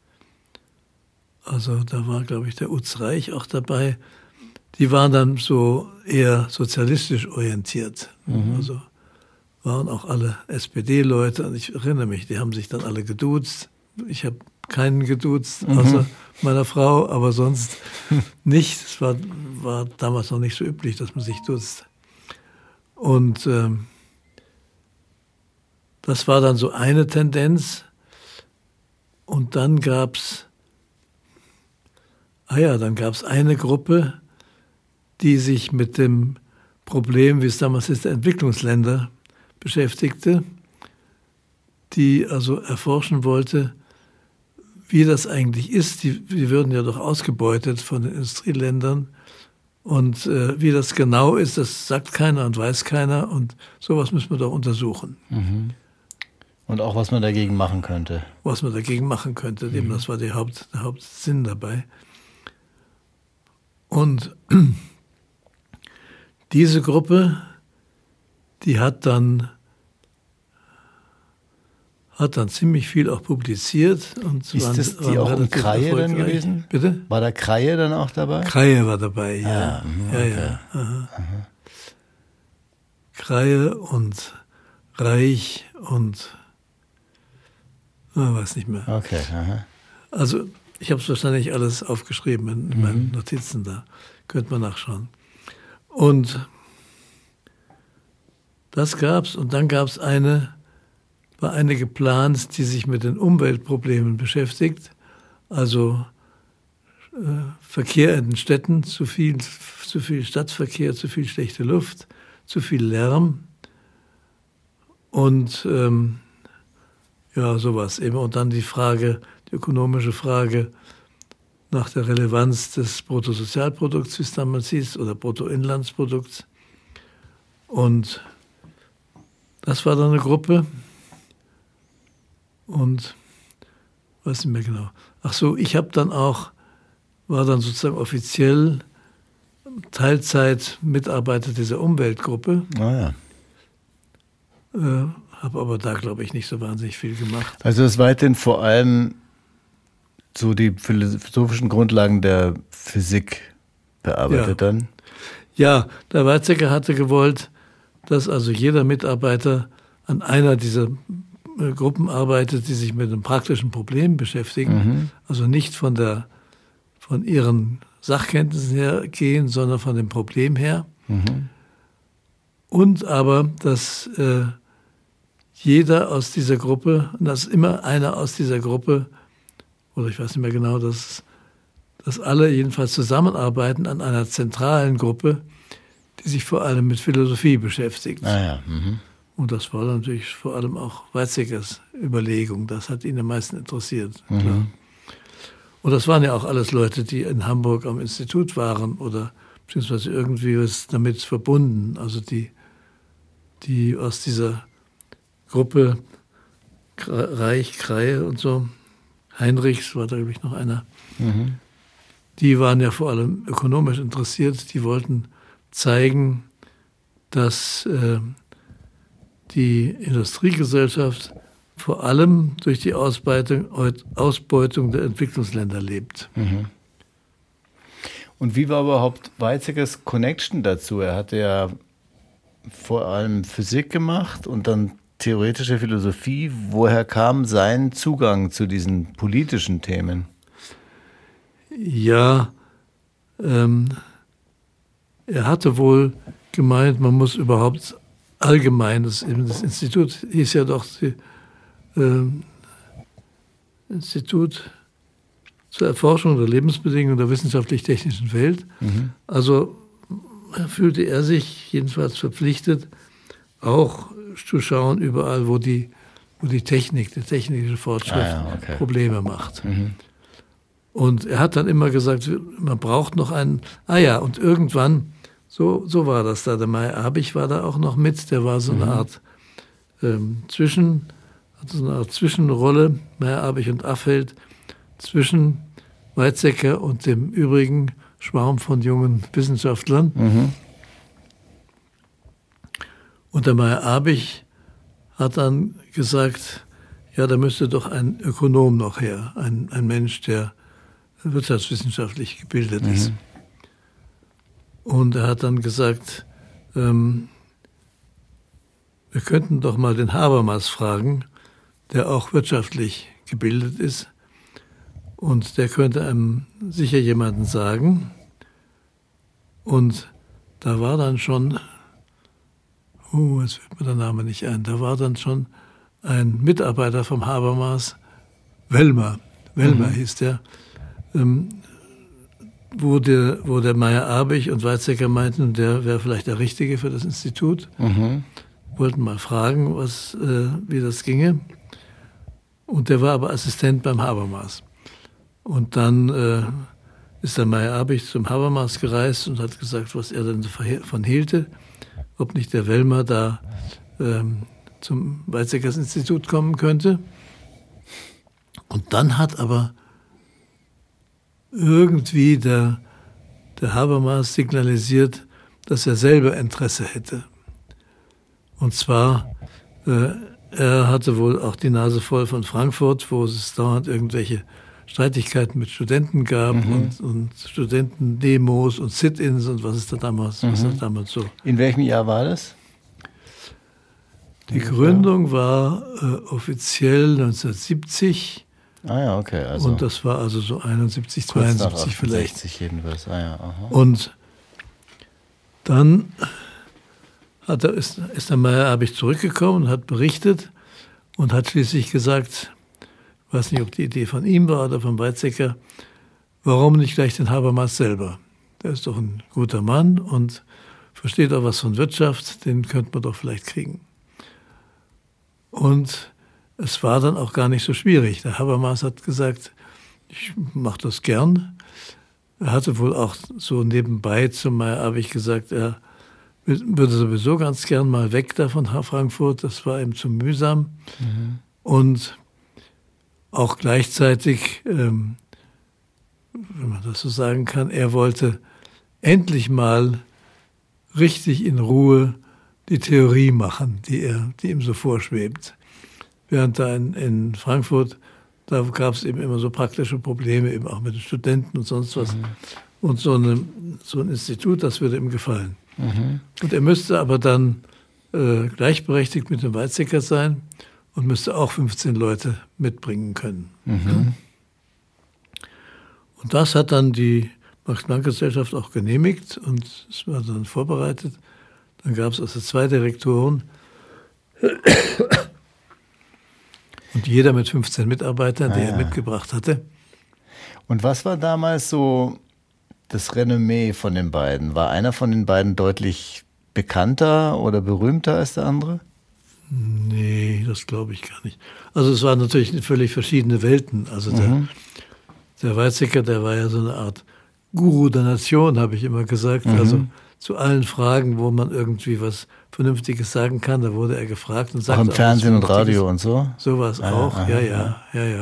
also da war, glaube ich, der Utz Reich auch dabei, die waren dann so eher sozialistisch orientiert. Also waren auch alle SPD-Leute. Und ich erinnere mich, die haben sich dann alle geduzt. Ich habe keinen geduzt, außer meiner Frau, aber sonst nicht. Es war damals noch nicht so üblich, dass man sich duzt. Und das war dann so eine Tendenz. Und dann gab es eine Gruppe, die sich mit dem Problem, wie es damals ist, der Entwicklungsländer beschäftigte, die also erforschen wollte, wie das eigentlich ist. Die würden ja doch ausgebeutet von den Industrieländern. Und wie das genau ist, das sagt keiner und weiß keiner. Und sowas müssen wir doch untersuchen. Und auch, was man dagegen machen könnte. Was man dagegen machen könnte. Eben, das war der Hauptsinn dabei. Und diese Gruppe, die hat dann ziemlich viel auch publiziert. Und ist das die auch im Kreie dann gewesen? Bitte? War da Kreie dann auch dabei? Kreie war dabei, ja. Okay. Ja. Kreie und Reich und weiß nicht mehr. Okay. Aha. Also ich habe es wahrscheinlich alles aufgeschrieben in meinen Notizen da. Könnte man nachschauen. Und das gab's. Und dann gab's war eine geplant, die sich mit den Umweltproblemen beschäftigt. Also Verkehr in den Städten, zu viel Stadtverkehr, zu viel schlechte Luft, zu viel Lärm. Und ja, sowas eben. Und dann die ökonomische Frage nach der Relevanz des Bruttosozialprodukts, wie es damals hieß, oder Bruttoinlandsprodukts. Und das war dann eine Gruppe. Und weiß nicht mehr genau. Ach so, ich habe dann auch, war dann sozusagen offiziell Teilzeit-Mitarbeiter dieser Umweltgruppe. Ah ja. Habe aber da, glaube ich, nicht so wahnsinnig viel gemacht. Also es weiterhin vor allem so die philosophischen Grundlagen der Physik bearbeitet dann? Ja, der Weizsäcker hatte gewollt, dass also jeder Mitarbeiter an einer dieser Gruppen arbeitet, die sich mit einem praktischen Problem beschäftigen. Also nicht von ihren Sachkenntnissen her gehen, sondern von dem Problem her. Und aber, dass jeder aus dieser Gruppe, dass immer einer aus dieser Gruppe, oder ich weiß nicht mehr genau, dass alle jedenfalls zusammenarbeiten an einer zentralen Gruppe, die sich vor allem mit Philosophie beschäftigt. Ah ja. Und das war natürlich vor allem auch Weizsäckers Überlegung. Das hat ihn am meisten interessiert. Klar. Und das waren ja auch alles Leute, die in Hamburg am Institut waren oder beziehungsweise irgendwie was damit verbunden. Also die aus dieser Gruppe Reich, Kreie und so, Heinrichs war da, glaube ich, noch einer, die waren ja vor allem ökonomisch interessiert. Die wollten zeigen, dass die Industriegesellschaft vor allem durch die Ausbeutung der Entwicklungsländer lebt. Und wie war überhaupt Weizsäckers Connection dazu? Er hatte ja vor allem Physik gemacht und dann theoretische Philosophie. Woher kam sein Zugang zu diesen politischen Themen? Ja, er hatte wohl gemeint, man muss überhaupt allgemein, das Institut hieß ja doch Institut zur Erforschung der Lebensbedingungen der wissenschaftlich-technischen Welt. Also fühlte er sich jedenfalls verpflichtet, auch zu schauen überall, wo die Technik, der technische Fortschritt Probleme macht. Und er hat dann immer gesagt, man braucht noch einen, und irgendwann, so war das da, der Meyer-Abich war da auch noch mit, der war so eine Art Zwischenrolle, Meyer-Abich und Affeldt, zwischen Weizsäcker und dem übrigen Schwarm von jungen Wissenschaftlern. Und der Meyer-Abich hat dann gesagt, ja, da müsste doch ein Ökonom noch her, ein Mensch, der wirtschaftswissenschaftlich gebildet ist. Und er hat dann gesagt, wir könnten doch mal den Habermas fragen, der auch wirtschaftlich gebildet ist. Und der könnte einem sicher jemanden sagen. Und da war dann schon, jetzt fällt mir der Name nicht ein, da war dann schon ein Mitarbeiter vom Habermas, Wellmer hieß der, wo der Meyer-Abich und Weizsäcker meinten, der wäre vielleicht der Richtige für das Institut. Wollten mal fragen, wie das ginge. Und der war aber Assistent beim Habermas. Und dann ist der Meyer-Abich zum Habermas gereist und hat gesagt, was er denn davon hielte, ob nicht der Wellmer da zum Weizsäckers Institut kommen könnte. Und dann hat aber irgendwie der Habermas signalisiert, dass er selber Interesse hätte. Und zwar, er hatte wohl auch die Nase voll von Frankfurt, wo es dauernd irgendwelche Streitigkeiten mit Studenten gab und Studentendemos und Sit-ins und was da damals so. In welchem Jahr war das? Die Gründung war offiziell 1970. Ah ja, okay. Also und das war also so 71, 72 vielleicht. 60 jedenfalls. Ah ja, aha. Und dann ist der Meyer-Abich zurückgekommen und hat berichtet und hat schließlich gesagt, ich weiß nicht, ob die Idee von ihm war oder von Weizsäcker, warum nicht gleich den Habermas selber? Der ist doch ein guter Mann und versteht auch was von Wirtschaft, den könnte man doch vielleicht kriegen. Und es war dann auch gar nicht so schwierig. Der Habermas hat gesagt, ich mache das gern. Er hatte wohl auch so nebenbei zu Meyer-Abwig gesagt, er würde sowieso ganz gern mal weg da von Frankfurt. Das war ihm zu mühsam. Mhm. Und auch gleichzeitig, wenn man das so sagen kann, er wollte endlich mal richtig in Ruhe die Theorie machen, die ihm so vorschwebt. Während da in Frankfurt, da gab es eben immer so praktische Probleme, eben auch mit den Studenten und sonst was. Mhm. Und so ein Institut, das würde ihm gefallen. Mhm. Und er müsste aber dann gleichberechtigt mit dem Weizsäcker sein und müsste auch 15 Leute mitbringen können. Mhm. Und das hat dann die Max-Planck-Gesellschaft auch genehmigt und es war dann vorbereitet. Dann gab es also 2 Direktoren und jeder mit 15 Mitarbeitern, die er mitgebracht hatte. Und was war damals so das Renommee von den beiden? War einer von den beiden deutlich bekannter oder berühmter als der andere? Nee, das glaube ich gar nicht. Also es waren natürlich völlig verschiedene Welten. Also der Weizsäcker, der war ja so eine Art Guru der Nation, habe ich immer gesagt. Mhm. Also zu allen Fragen, wo man irgendwie was Vernünftiges sagen kann, da wurde er gefragt und sagte auch im Fernsehen und Radio und so? Sowas auch, ja.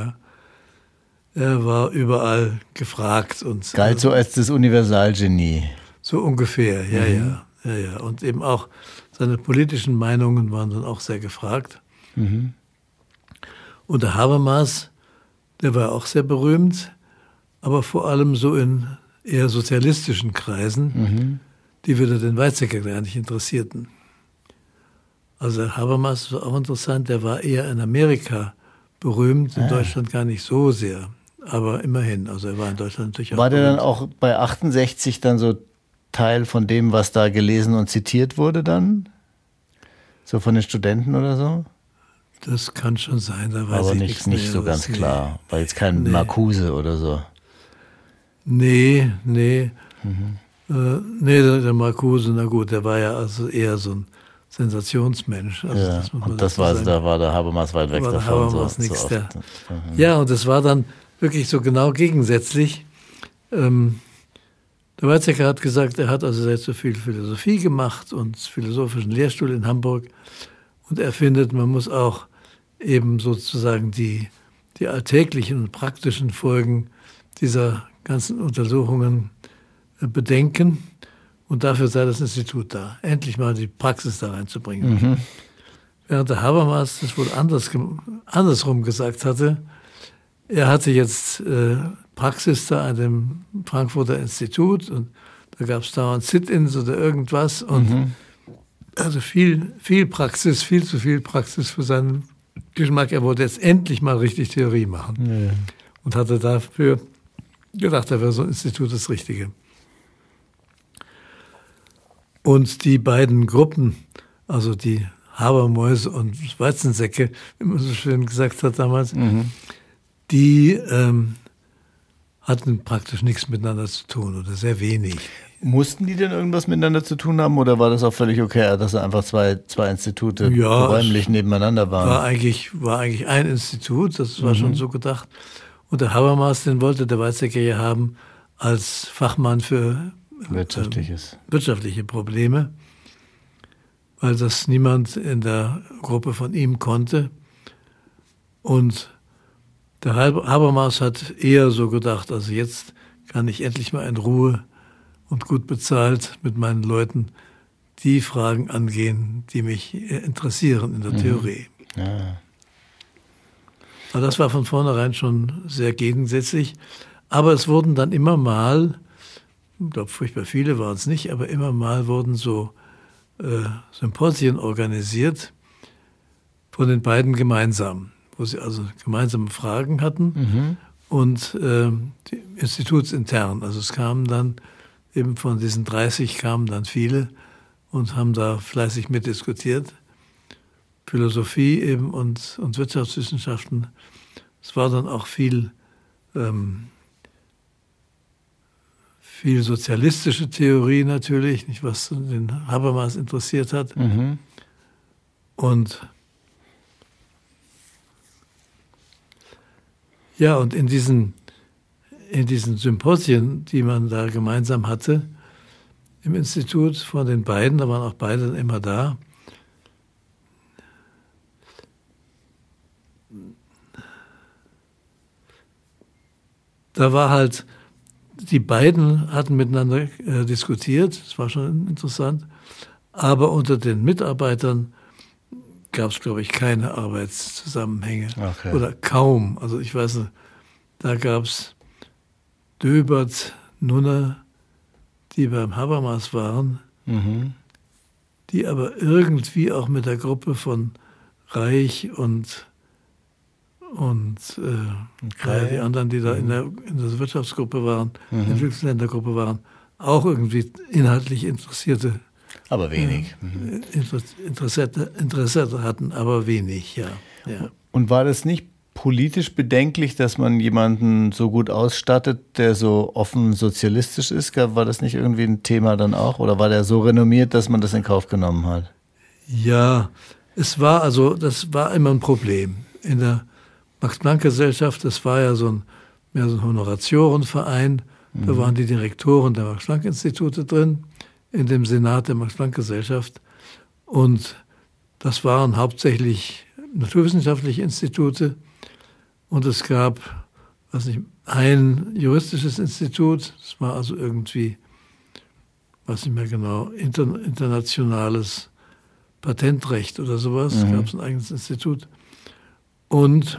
Er war überall gefragt. Und galt so als das Universalgenie. So ungefähr, ja. Und eben auch seine politischen Meinungen waren dann auch sehr gefragt. Mhm. Und der Habermas, der war auch sehr berühmt, aber vor allem so in eher sozialistischen Kreisen, die wieder den Weizsäcker gar nicht interessierten. Also der Habermas war auch interessant, der war eher in Amerika berühmt, in Deutschland gar nicht so sehr. Aber immerhin, also er war in Deutschland natürlich auch. War der dann auch bei 68 dann so Teil von dem, was da gelesen und zitiert wurde dann? So von den Studenten oder so? Das kann schon sein, da weiß aber ich nicht so ganz klar. War jetzt kein Marcuse oder so. Nee. Der Marcuse, na gut, der war ja also eher so ein Sensationsmensch. Also ja, und das war, da war der Habermas weit weg davon. Habermas ja, und das war dann wirklich so genau gegensätzlich. Der Weizsäcker hat gesagt, er hat also sehr so viel Philosophie gemacht und philosophischen Lehrstuhl in Hamburg. Und er findet, man muss auch eben sozusagen die alltäglichen und praktischen Folgen dieser ganzen Untersuchungen bedenken. Und dafür sei das Institut da, endlich mal die Praxis da reinzubringen. Mhm. Während der Habermas das wohl andersrum gesagt hatte, er hatte jetzt Praxis da an dem Frankfurter Institut und da gab es dauernd Sit-ins oder irgendwas und also viel Praxis, viel zu viel Praxis für seinen Geschmack. Er wollte jetzt endlich mal richtig Theorie machen und hatte dafür gedacht, da wäre so ein Institut das Richtige. Und die beiden Gruppen, also die Habermäuse und Weizensäcke, wie man so schön gesagt hat damals, die hatten praktisch nichts miteinander zu tun oder sehr wenig. Mussten die denn irgendwas miteinander zu tun haben oder war das auch völlig okay, dass einfach zwei Institute räumlich nebeneinander waren? War eigentlich ein Institut, das war schon so gedacht. Und der Habermas, den wollte der Weizsäcker ja haben als Fachmann für wirtschaftliche Probleme, weil das niemand in der Gruppe von ihm konnte. Und der Habermas hat eher so gedacht, also jetzt kann ich endlich mal in Ruhe und gut bezahlt mit meinen Leuten die Fragen angehen, die mich interessieren in der Theorie. Ja. Aber das war von vornherein schon sehr gegensätzlich. Aber es wurden dann immer mal, ich glaube furchtbar viele waren es nicht, aber immer mal wurden so Symposien organisiert von den beiden gemeinsam, wo sie also gemeinsame Fragen hatten und institutsintern. Also es kamen dann eben von diesen 30 kamen dann viele und haben da fleißig mitdiskutiert. Philosophie eben und Wirtschaftswissenschaften. Es war dann auch viel sozialistische Theorie natürlich, nicht, was den Habermas interessiert hat. Und Ja, und in diesen Symposien, die man da gemeinsam hatte, im Institut von den beiden, da waren auch beide immer da, da war halt, die beiden hatten miteinander diskutiert, das war schon interessant, aber unter den Mitarbeitern gab es, glaube ich, keine Arbeitszusammenhänge oder kaum. Also ich weiß nicht, da gab es Döbert, Nunner, die beim Habermas waren, die aber irgendwie auch mit der Gruppe von Reich und die anderen, die da in der Wirtschaftsgruppe waren, Entwicklungsländergruppe waren, auch irgendwie inhaltlich Interessierte. Aber wenig. Interesse hatten, aber wenig, ja. Und war das nicht politisch bedenklich, dass man jemanden so gut ausstattet, der so offen sozialistisch ist? War das nicht irgendwie ein Thema dann auch? Oder war der so renommiert, dass man das in Kauf genommen hat? Ja, das war immer ein Problem. In der Max-Planck-Gesellschaft, das war ja mehr so ein Honoratiorenverein, da waren die Direktoren der Max-Planck-Institute drin, in dem Senat der Max-Planck-Gesellschaft. Und das waren hauptsächlich naturwissenschaftliche Institute. Und es gab, ein juristisches Institut, das war also irgendwie, weiß nicht mehr genau, internationales Patentrecht oder sowas, gab es ein eigenes Institut. Und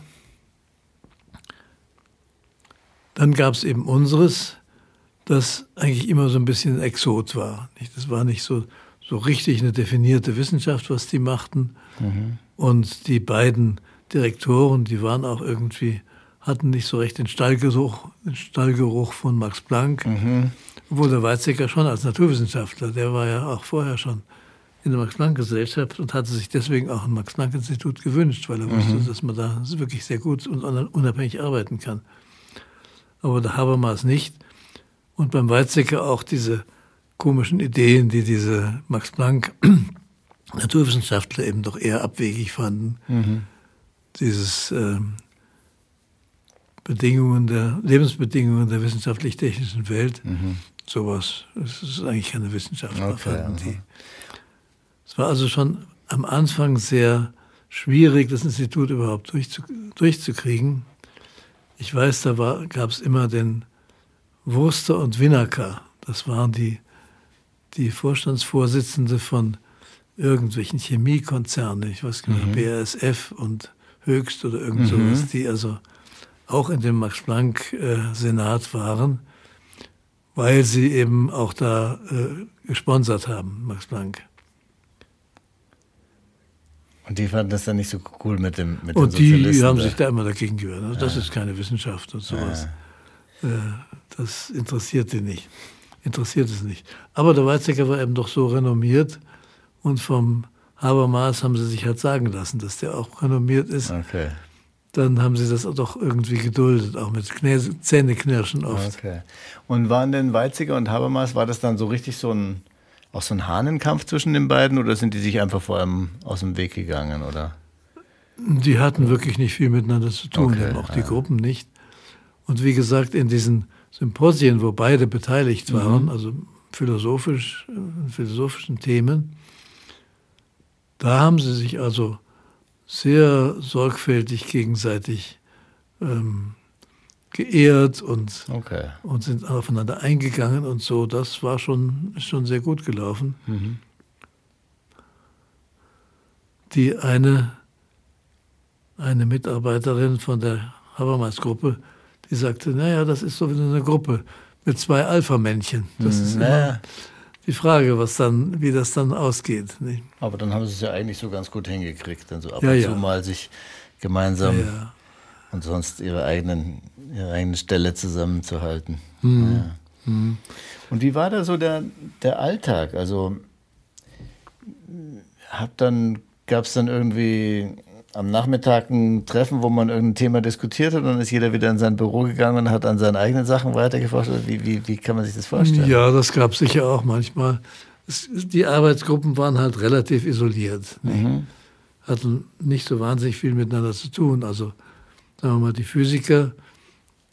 dann gab es eben unseres, das eigentlich immer so ein bisschen ein Exot war. Das war nicht so richtig eine definierte Wissenschaft, was die machten. Und die beiden Direktoren, die waren auch irgendwie, hatten nicht so recht den Stallgeruch von Max Planck. Obwohl der Weizsäcker schon als Naturwissenschaftler, der war ja auch vorher schon in der Max-Planck-Gesellschaft und hatte sich deswegen auch ein Max-Planck-Institut gewünscht, weil er wusste, dass man da wirklich sehr gut und unabhängig arbeiten kann. Aber der Habermas nicht. Und beim Weizsäcker auch diese komischen Ideen, die diese Max-Planck-Naturwissenschaftler eben doch eher abwegig fanden. Dieses Lebensbedingungen der wissenschaftlich-technischen Welt, sowas, das ist eigentlich keine Wissenschaft. Es war also schon am Anfang sehr schwierig, das Institut überhaupt durchzukriegen. Ich weiß, gab es immer den Wurster und Winacker. Das waren die Vorstandsvorsitzende von irgendwelchen Chemiekonzernen, ich weiß nicht mehr, BASF und Höchst oder irgend sowas, die also auch in dem Max-Planck-Senat waren, weil sie eben auch da gesponsert haben, Max Planck. Und die fanden das dann nicht so cool mit den Sozialisten. Und die haben sich da immer dagegen gewehrt. Also das ist keine Wissenschaft und sowas. Das interessiert es nicht. Aber der Weizsäcker war eben doch so renommiert und vom Habermas haben sie sich halt sagen lassen, dass der auch renommiert ist. Okay. Dann haben sie das doch irgendwie geduldet, auch mit Zähneknirschen oft. Okay. Und waren denn Weizsäcker und Habermas, war das dann so richtig so ein Hahnenkampf zwischen den beiden oder sind die sich einfach vor allem aus dem Weg gegangen, oder? Die hatten wirklich nicht viel miteinander zu tun, auch die Gruppen nicht. Und wie gesagt, in diesen Symposien, wo beide beteiligt waren, also philosophischen Themen, da haben sie sich also sehr sorgfältig gegenseitig geehrt und sind aufeinander eingegangen und so. Das war schon sehr gut gelaufen. Die eine Mitarbeiterin von der Habermas-Gruppe, die sagte, naja, das ist so wie eine Gruppe mit 2 Alpha-Männchen. Das ist immer die Frage, wie das dann ausgeht. Nicht? Aber dann haben sie es ja eigentlich so ganz gut hingekriegt, dann so ab und zu mal sich gemeinsam und sonst ihre eigene Stelle zusammenzuhalten. Und wie war da so der Alltag? Also gab es dann irgendwie am Nachmittag ein Treffen, wo man irgendein Thema diskutiert hat und dann ist jeder wieder in sein Büro gegangen und hat an seinen eigenen Sachen weitergeforscht? Wie kann man sich das vorstellen? Ja, das gab es sicher auch manchmal. Die Arbeitsgruppen waren halt relativ isoliert. Hatten nicht so wahnsinnig viel miteinander zu tun. Also sagen wir mal, die Physiker,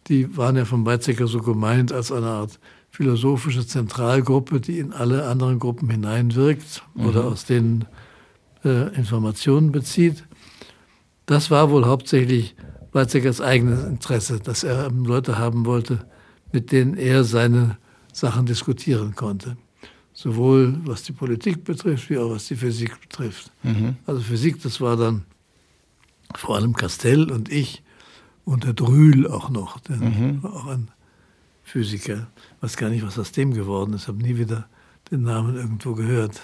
die waren ja von Weizsäcker so gemeint als eine Art philosophische Zentralgruppe, die in alle anderen Gruppen hineinwirkt oder aus denen Informationen bezieht. Das war wohl hauptsächlich Weizsäckers eigenes Interesse, dass er Leute haben wollte, mit denen er seine Sachen diskutieren konnte. Sowohl was die Politik betrifft, wie auch was die Physik betrifft. Also Physik, das war dann vor allem Castell und ich und der Drühl auch noch, der war auch ein Physiker. Ich weiß gar nicht, was aus dem geworden ist. Ich habe nie wieder den Namen irgendwo gehört.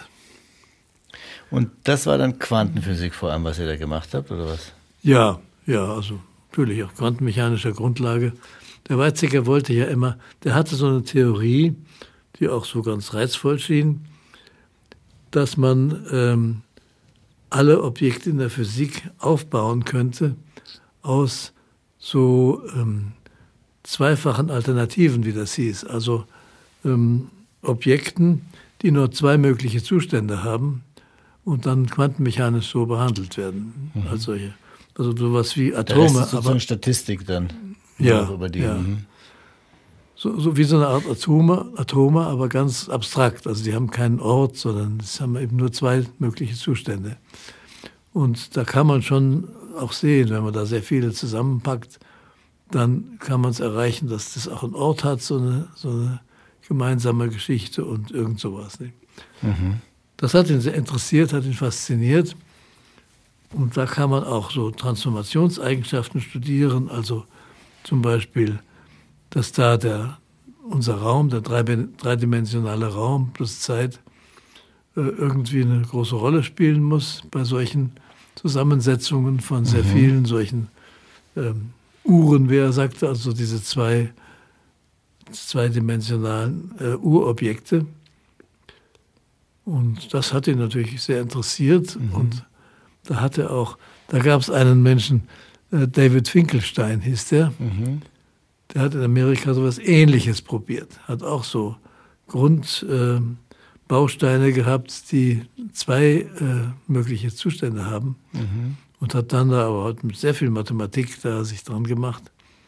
Und das war dann Quantenphysik vor allem, was ihr da gemacht habt, oder was? Ja, also natürlich auch quantenmechanischer Grundlage. Der Weizsäcker wollte ja immer, der hatte so eine Theorie, die auch so ganz reizvoll schien, dass man alle Objekte in der Physik aufbauen könnte aus so zweifachen Alternativen, wie das hieß. Also Objekten, die nur zwei mögliche Zustände haben und dann quantenmechanisch so behandelt werden. Also sowas wie Atome. Das ist sozusagen Statistik dann. Ja, über die. ja. So wie so eine Art Atome, aber ganz abstrakt. Also die haben keinen Ort, sondern es haben eben nur zwei mögliche Zustände. Und da kann man schon auch sehen, wenn man da sehr viele zusammenpackt, dann kann man es erreichen, dass das auch einen Ort hat, so eine gemeinsame Geschichte und irgend sowas. Nicht? Das hat ihn sehr interessiert, hat ihn fasziniert. Und da kann man auch so Transformationseigenschaften studieren, also zum Beispiel, dass da unser Raum, der dreidimensionale Raum plus Zeit, irgendwie eine große Rolle spielen muss bei solchen Zusammensetzungen von sehr vielen solchen Uhren, wie er sagte, also diese zweidimensionalen Urobjekte. Und das hat ihn natürlich sehr interessiert. Und da gab es einen Menschen, David Finkelstein hieß der, der hat in Amerika sowas Ähnliches probiert, hat auch so Grundbausteine gehabt, die zwei mögliche Zustände haben und hat dann da aber mit sehr viel Mathematik da sich dran gemacht.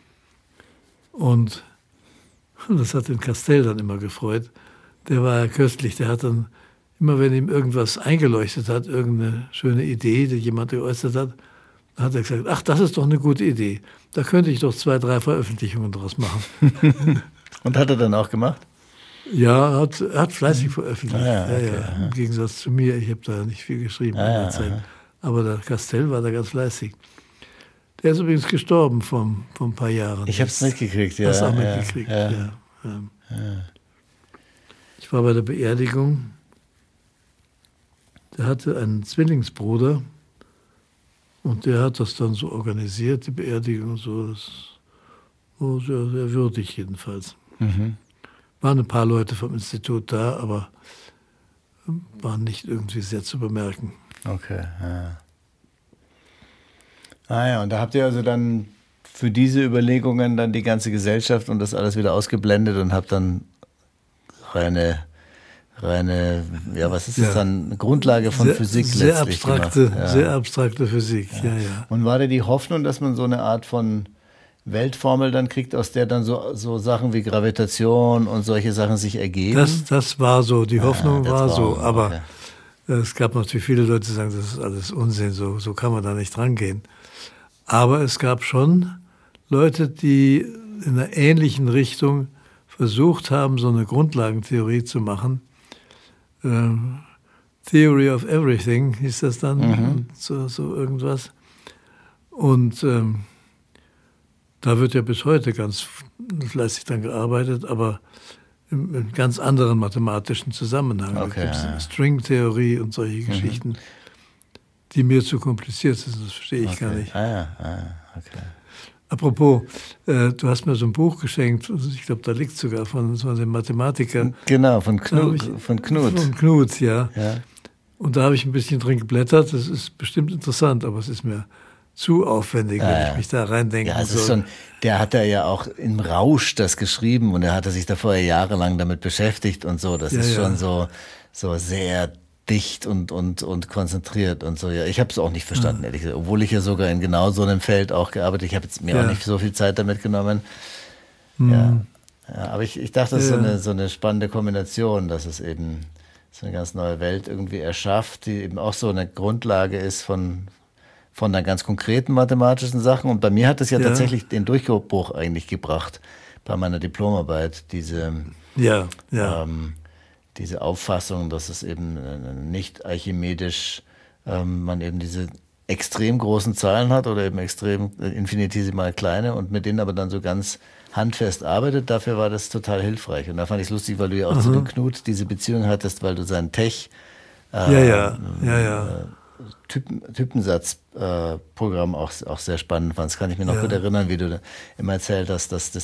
Und das hat den Castell dann immer gefreut. Der war ja köstlich, der hat dann immer, wenn ihm irgendwas eingeleuchtet hat, irgendeine schöne Idee, die jemand geäußert hat, hat er gesagt, ach, das ist doch eine gute Idee. Da könnte ich doch 2, 3 Veröffentlichungen draus machen. Und hat er dann auch gemacht? Ja, er hat fleißig veröffentlicht. Okay. Im Gegensatz zu mir, ich habe da nicht viel geschrieben in der Zeit. Aber der Castell war da ganz fleißig. Der ist übrigens gestorben vor ein paar Jahren. Ich habe es mitgekriegt, ja. Hast du auch mitgekriegt, ja. Ich war bei der Beerdigung. Der hatte einen Zwillingsbruder und der hat das dann so organisiert, die Beerdigung und so. Das war sehr, sehr würdig jedenfalls. Waren ein paar Leute vom Institut da, aber waren nicht irgendwie sehr zu bemerken. Okay, ja. Und da habt ihr also dann für diese Überlegungen dann die ganze Gesellschaft und das alles wieder ausgeblendet und habt dann reine, was ist das dann? Grundlage von Physik letztlich gemacht. Sehr abstrakte Physik, ja. Und war da die Hoffnung, dass man so eine Art von Weltformel dann kriegt, aus der dann so Sachen wie Gravitation und solche Sachen sich ergeben? Das war so, die Hoffnung war Traum, so, aber es gab natürlich viele Leute, die sagen, das ist alles Unsinn, so kann man da nicht rangehen. Aber es gab schon Leute, die in einer ähnlichen Richtung versucht haben, so eine Grundlagentheorie zu machen. Theory of Everything hieß das dann, so irgendwas. Und da wird ja bis heute ganz fleißig dran gearbeitet, aber in ganz anderen mathematischen Zusammenhang. Okay, da gibt es Stringtheorie und solche Geschichten, die mir zu kompliziert sind, das verstehe ich gar nicht. Okay. Apropos, du hast mir so ein Buch geschenkt, ich glaube, da liegt sogar von dem Mathematiker. Genau, von Knut. Von Knut, ja. Und da habe ich ein bisschen drin geblättert. Das ist bestimmt interessant, aber es ist mir zu aufwendig, wenn ich mich da reindenken es soll. ist schon, der hat ja auch im Rausch das geschrieben und er hatte sich da vorher jahrelang damit beschäftigt und so. Das ist schon so sehr dicht und konzentriert und so. Ja, ich habe es auch nicht verstanden, ehrlich gesagt. Obwohl ich ja sogar in genau so einem Feld auch gearbeitet habe. Ich habe jetzt mir auch nicht so viel Zeit damit genommen. Ja. Ja, aber ich dachte, das ist so eine spannende Kombination, dass es eben so eine ganz neue Welt irgendwie erschafft, die eben auch so eine Grundlage ist von einer ganz konkreten mathematischen Sachen. Und bei mir hat es ja tatsächlich den Durchbruch eigentlich gebracht bei meiner Diplomarbeit, diese Auffassung, dass es eben nicht archimedisch man eben diese extrem großen Zahlen hat oder eben extrem infinitesimal kleine und mit denen aber dann so ganz handfest arbeitet. Dafür war das total hilfreich. Und da fand ich es lustig, weil du ja auch zu dem Knut diese Beziehung hattest, weil du sein Typensatzprogramm auch sehr spannend fandst. Kann ich mir noch gut erinnern, wie du immer erzählt hast, dass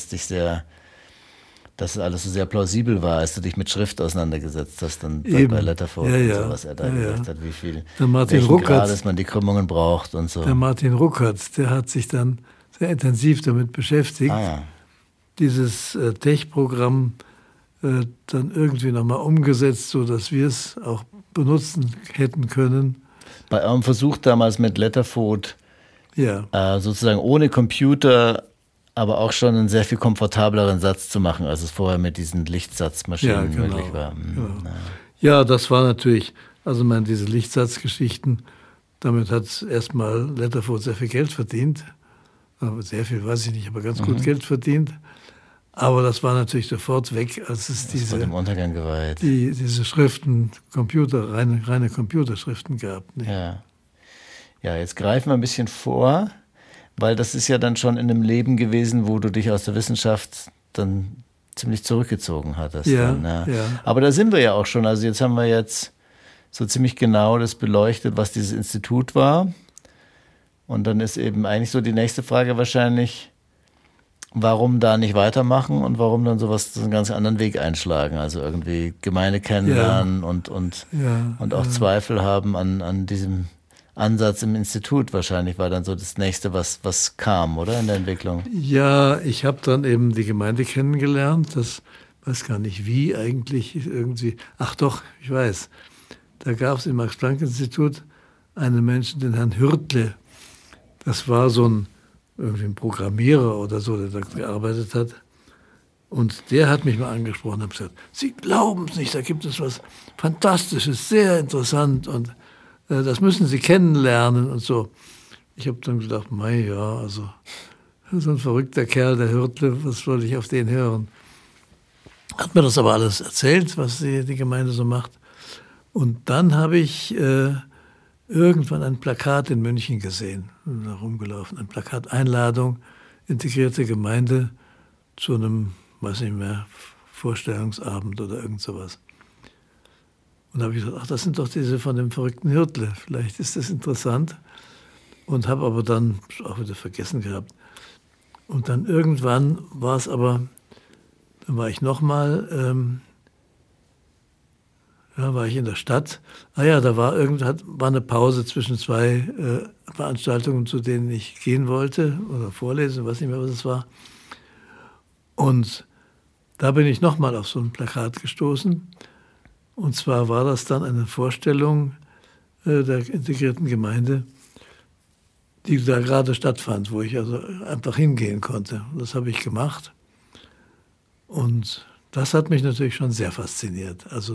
das alles so sehr plausibel war, als du dich mit Schrift auseinandergesetzt hast, dann bei Letterford und so, was er da gesagt hat, wie viel Grades man die Krümmungen braucht und so. Der Martin Ruckert, der hat sich dann sehr intensiv damit beschäftigt, dieses Tech-Programm dann irgendwie nochmal umgesetzt, sodass wir es auch benutzen hätten können. Bei eurem Versuch damals mit Letterford, sozusagen ohne Computer, aber auch schon einen sehr viel komfortableren Satz zu machen, als es vorher mit diesen Lichtsatzmaschinen möglich war. Genau. Ja, das war natürlich, also diese Lichtsatzgeschichten, damit hat erstmal Letterford sehr viel Geld verdient. Aber sehr viel weiß ich nicht, aber ganz gut Geld verdient. Aber das war natürlich sofort weg, als es dem Untergang geweiht. diese Schriften, reine Computerschriften gab. Ne? Ja, jetzt greifen wir ein bisschen vor, weil das ist ja dann schon in einem Leben gewesen, wo du dich aus der Wissenschaft dann ziemlich zurückgezogen hattest. Aber da sind wir ja auch schon. Also jetzt haben wir so ziemlich genau das beleuchtet, was dieses Institut war. Und dann ist eben eigentlich so die nächste Frage wahrscheinlich, warum da nicht weitermachen und warum dann so einen ganz anderen Weg einschlagen? Also irgendwie Gemeinde kennenlernen und auch Zweifel haben an diesem Ansatz im Institut wahrscheinlich war dann so das Nächste, was kam, oder, in der Entwicklung? Ja, ich habe dann eben die Gemeinde kennengelernt. Das weiß gar nicht wie eigentlich irgendwie. Ach doch, ich weiß. Da gab es im Max-Planck-Institut einen Menschen, den Herrn Hürtle. Das war irgendwie ein Programmierer oder so, der da gearbeitet hat. Und der hat mich mal angesprochen und hat gesagt, Sie glauben es nicht, da gibt es was Fantastisches, sehr interessant und das müssen Sie kennenlernen und so. Ich habe dann gedacht, also so ein verrückter Kerl, der Hürtle, was soll ich auf den hören? Hat mir das aber alles erzählt, was die Gemeinde so macht. Und dann habe ich irgendwann ein Plakat in München gesehen, da rumgelaufen, ein Plakat Einladung, integrierte Gemeinde zu einem, weiß nicht mehr, Vorstellungsabend oder irgend sowas. Und da habe ich gedacht, ach, das sind doch diese von dem verrückten Hürtle, vielleicht ist das interessant. Und habe aber dann auch wieder vergessen gehabt. Und dann irgendwann war es aber, dann war ich nochmal, war ich in der Stadt. Da war eine Pause zwischen zwei Veranstaltungen, zu denen ich gehen wollte oder vorlesen, weiß nicht mehr, was es war. Und da bin ich nochmal auf so ein Plakat gestoßen. Und zwar war das dann eine Vorstellung der integrierten Gemeinde, die da gerade stattfand, wo ich also einfach hingehen konnte. Und das habe ich gemacht. Und das hat mich natürlich schon sehr fasziniert. Also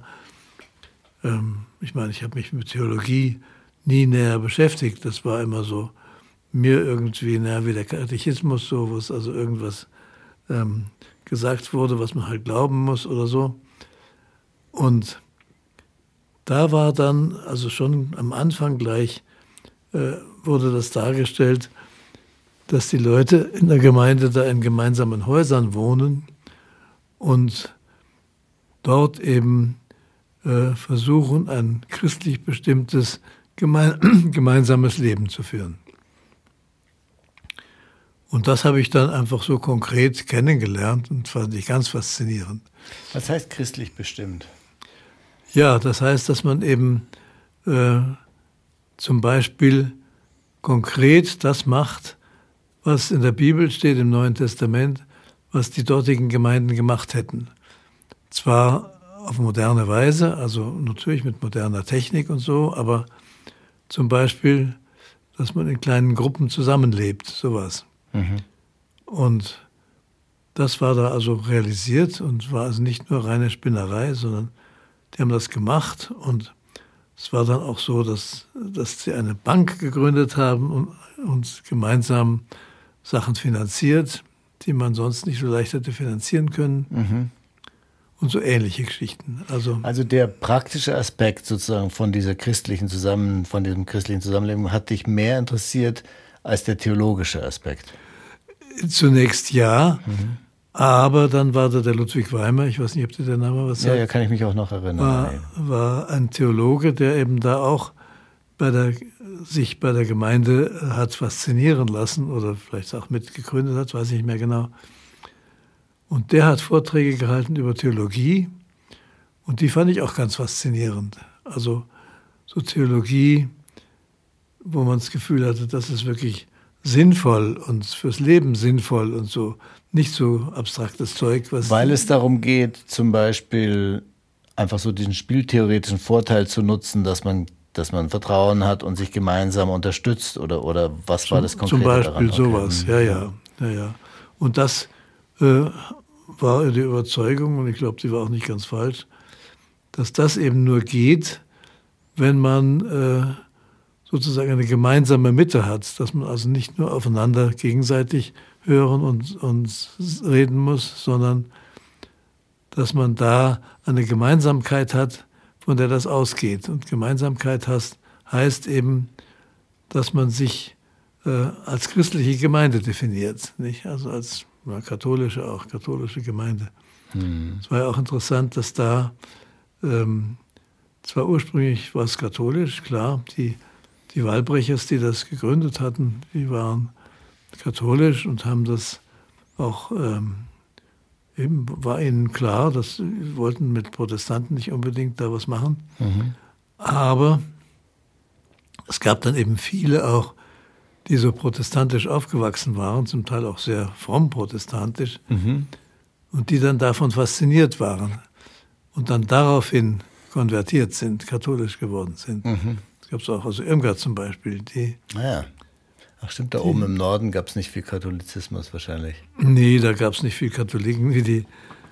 ich habe mich mit Theologie nie näher beschäftigt. Das war immer so mir irgendwie wie der Katechismus, so, wo es also irgendwas gesagt wurde, was man halt glauben muss oder so. Und da war dann, also schon am Anfang gleich, wurde das dargestellt, dass die Leute in der Gemeinde da in gemeinsamen Häusern wohnen und dort eben versuchen, ein christlich bestimmtes gemeinsames Leben zu führen. Und das habe ich dann einfach so konkret kennengelernt und fand ich ganz faszinierend. Was heißt christlich bestimmt? Ja, das heißt, dass man eben zum Beispiel konkret das macht, was in der Bibel steht, im Neuen Testament, was die dortigen Gemeinden gemacht hätten. Zwar auf moderne Weise, also natürlich mit moderner Technik und so, aber zum Beispiel, dass man in kleinen Gruppen zusammenlebt, sowas. Mhm. Und das war da also realisiert und war also nicht nur reine Spinnerei, sondern die haben das gemacht und es war dann auch so, dass sie eine Bank gegründet haben und gemeinsam Sachen finanziert, die man sonst nicht so leicht hätte finanzieren können. Mhm. Und so ähnliche Geschichten. Also der praktische Aspekt sozusagen von diesem christlichen Zusammenleben hat dich mehr interessiert als der theologische Aspekt? Zunächst ja, aber dann war da der Ludwig Weimer, ich weiß nicht, ob dir der Name was sagt. Ja, kann ich mich auch noch erinnern. War ein Theologe, der eben da auch sich bei der Gemeinde hat faszinieren lassen oder vielleicht auch mitgegründet hat, weiß ich nicht mehr genau. Und der hat Vorträge gehalten über Theologie und die fand ich auch ganz faszinierend. Also so Theologie, wo man das Gefühl hatte, das ist wirklich sinnvoll und fürs Leben sinnvoll und so, nicht so abstraktes Zeug. Weil es darum geht, zum Beispiel einfach so diesen spieltheoretischen Vorteil zu nutzen, dass man Vertrauen hat und sich gemeinsam unterstützt oder was war das Konkrete daran? Zum Beispiel sowas, ja. Und das war die Überzeugung, und ich glaube, die war auch nicht ganz falsch, dass das eben nur geht, wenn man sozusagen eine gemeinsame Mitte hat, dass man also nicht nur aufeinander gegenseitig hören und reden muss, sondern dass man da eine Gemeinsamkeit hat, von der das ausgeht. Und Gemeinsamkeit heißt eben, dass man sich als christliche Gemeinde definiert, nicht? Also als katholische Gemeinde. Es war ja auch interessant, dass da, zwar ursprünglich war es katholisch, klar, die Walbrechers, die das gegründet hatten, die waren katholisch und haben das auch, eben war ihnen klar, dass sie wollten mit Protestanten nicht unbedingt da was machen. Aber es gab dann eben viele auch, die so protestantisch aufgewachsen waren, zum Teil auch sehr fromm protestantisch, und die dann davon fasziniert waren und dann daraufhin konvertiert sind, katholisch geworden sind. Das gab es auch, also Irmgard zum Beispiel. Ach stimmt, da oben im Norden gab es nicht viel Katholizismus wahrscheinlich. Nee, da gab es nicht viel Katholiken, wie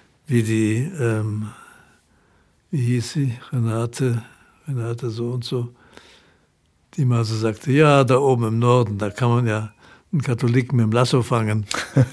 hieß sie, Renate so und so, die mal so sagte, ja, da oben im Norden, da kann man ja einen Katholiken mit dem Lasso fangen.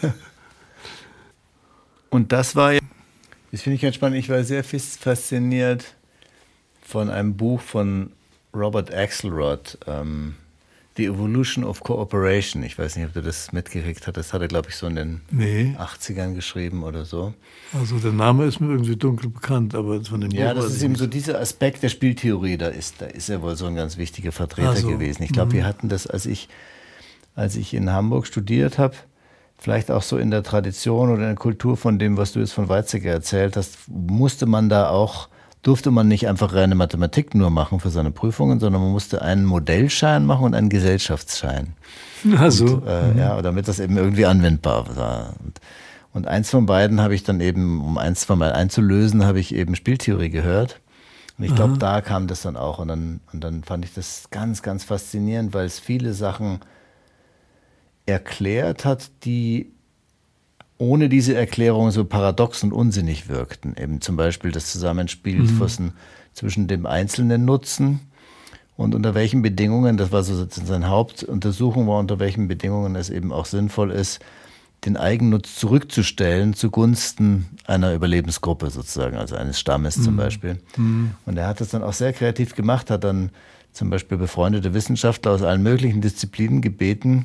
Und das finde ich ganz spannend, ich war sehr fasziniert von einem Buch von Robert Axelrod, The Evolution of Cooperation. Ich weiß nicht, ob du das mitgekriegt hast. Das hat er, glaube ich, so in den 80ern geschrieben oder so. Also der Name ist mir irgendwie dunkel bekannt, aber von dem Buch... Ja, das ist eben so dieser Aspekt der Spieltheorie, da ist er wohl so ein ganz wichtiger Vertreter gewesen. Ich glaube, wir hatten das, als ich in Hamburg studiert habe, vielleicht auch so in der Tradition oder in der Kultur von dem, was du jetzt von Weizsäcker erzählt hast, durfte man nicht einfach reine Mathematik nur machen für seine Prüfungen, sondern man musste einen Modellschein machen und einen Gesellschaftsschein. Damit das eben irgendwie anwendbar war. Und eins von beiden habe ich dann eben, um eins von beiden einzulösen, habe ich eben Spieltheorie gehört. Und ich glaube, da kam das dann auch. Und dann fand ich das ganz, ganz faszinierend, weil es viele Sachen erklärt hat, die ohne diese Erklärung so paradox und unsinnig wirkten. Eben zum Beispiel das Zusammenspiel zwischen dem einzelnen Nutzen und unter welchen Bedingungen, das war so seine Hauptuntersuchung, war unter welchen Bedingungen es eben auch sinnvoll ist, den Eigennutz zurückzustellen zugunsten einer Überlebensgruppe sozusagen, also eines Stammes zum Beispiel. Und er hat das dann auch sehr kreativ gemacht, hat dann zum Beispiel befreundete Wissenschaftler aus allen möglichen Disziplinen gebeten,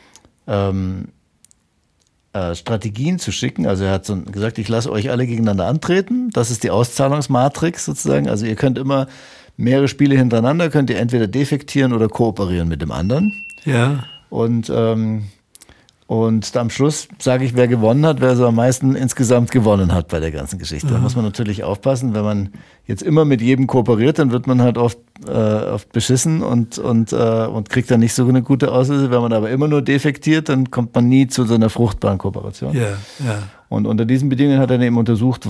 Strategien zu schicken. Also er hat so gesagt, ich lasse euch alle gegeneinander antreten. Das ist die Auszahlungsmatrix sozusagen. Also ihr könnt immer mehrere Spiele hintereinander, könnt ihr entweder defektieren oder kooperieren mit dem anderen. Ja. Und am Schluss sage ich, wer gewonnen hat, wer so am meisten insgesamt gewonnen hat bei der ganzen Geschichte. Da muss man natürlich aufpassen, wenn man jetzt immer mit jedem kooperiert, dann wird man halt oft beschissen und kriegt dann nicht so eine gute Auslöse. Wenn man aber immer nur defektiert, dann kommt man nie zu so einer fruchtbaren Kooperation. Ja. Und unter diesen Bedingungen hat er dann eben untersucht,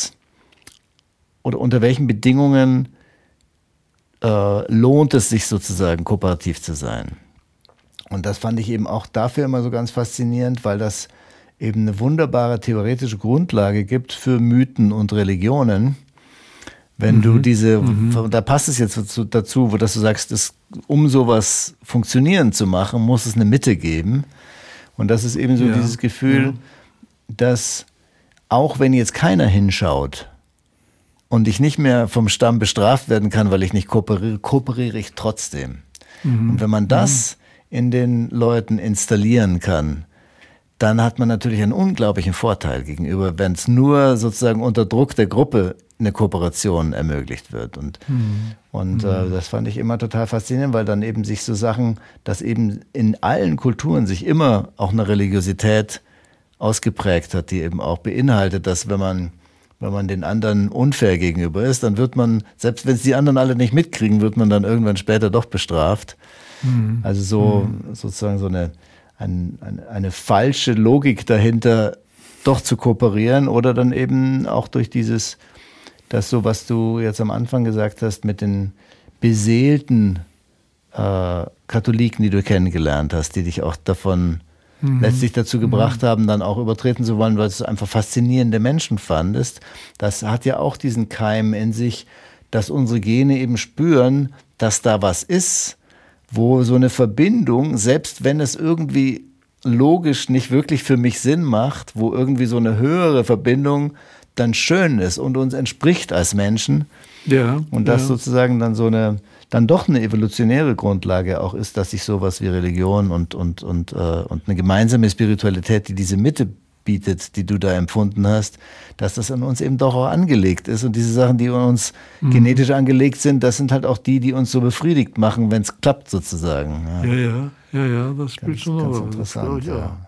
unter welchen Bedingungen lohnt es sich sozusagen, kooperativ zu sein. Und das fand ich eben auch dafür immer so ganz faszinierend, weil das eben eine wunderbare theoretische Grundlage gibt für Mythen und Religionen. Wenn du da passt es jetzt dazu, wo du sagst, um sowas funktionieren zu machen, muss es eine Mitte geben. Und das ist eben so dieses Gefühl, dass auch wenn jetzt keiner hinschaut und ich nicht mehr vom Stamm bestraft werden kann, weil ich nicht kooperiere ich trotzdem. Und wenn man das in den Leuten installieren kann, dann hat man natürlich einen unglaublichen Vorteil gegenüber, wenn es nur sozusagen unter Druck der Gruppe eine Kooperation ermöglicht wird. Und das fand ich immer total faszinierend, weil dann eben sich so Sachen, dass eben in allen Kulturen sich immer auch eine Religiosität ausgeprägt hat, die eben auch beinhaltet, dass wenn man den anderen unfair gegenüber ist, dann wird man, selbst wenn es die anderen alle nicht mitkriegen, wird man dann irgendwann später doch bestraft. Also sozusagen so eine falsche Logik dahinter, doch zu kooperieren oder dann eben auch durch das so, was du jetzt am Anfang gesagt hast, mit den beseelten Katholiken, die du kennengelernt hast, die dich auch davon letztlich dazu gebracht haben, dann auch übertreten zu wollen, weil du einfach faszinierende Menschen fandest. Das hat ja auch diesen Keim in sich, dass unsere Gene eben spüren, dass da was ist, wo so eine Verbindung, selbst wenn es irgendwie logisch nicht wirklich für mich Sinn macht, wo irgendwie so eine höhere Verbindung dann schön ist und uns entspricht als Menschen. Ja. Und das sozusagen dann doch eine evolutionäre Grundlage auch ist, dass sich sowas wie Religion und eine gemeinsame Spiritualität, die diese Mitte bietet, die du da empfunden hast, dass das an uns eben doch auch angelegt ist. Und diese Sachen, die in uns genetisch angelegt sind, das sind halt auch die uns so befriedigt machen, wenn es klappt sozusagen. Ja, das spielt schon eine Rolle. Ganz interessant, ja.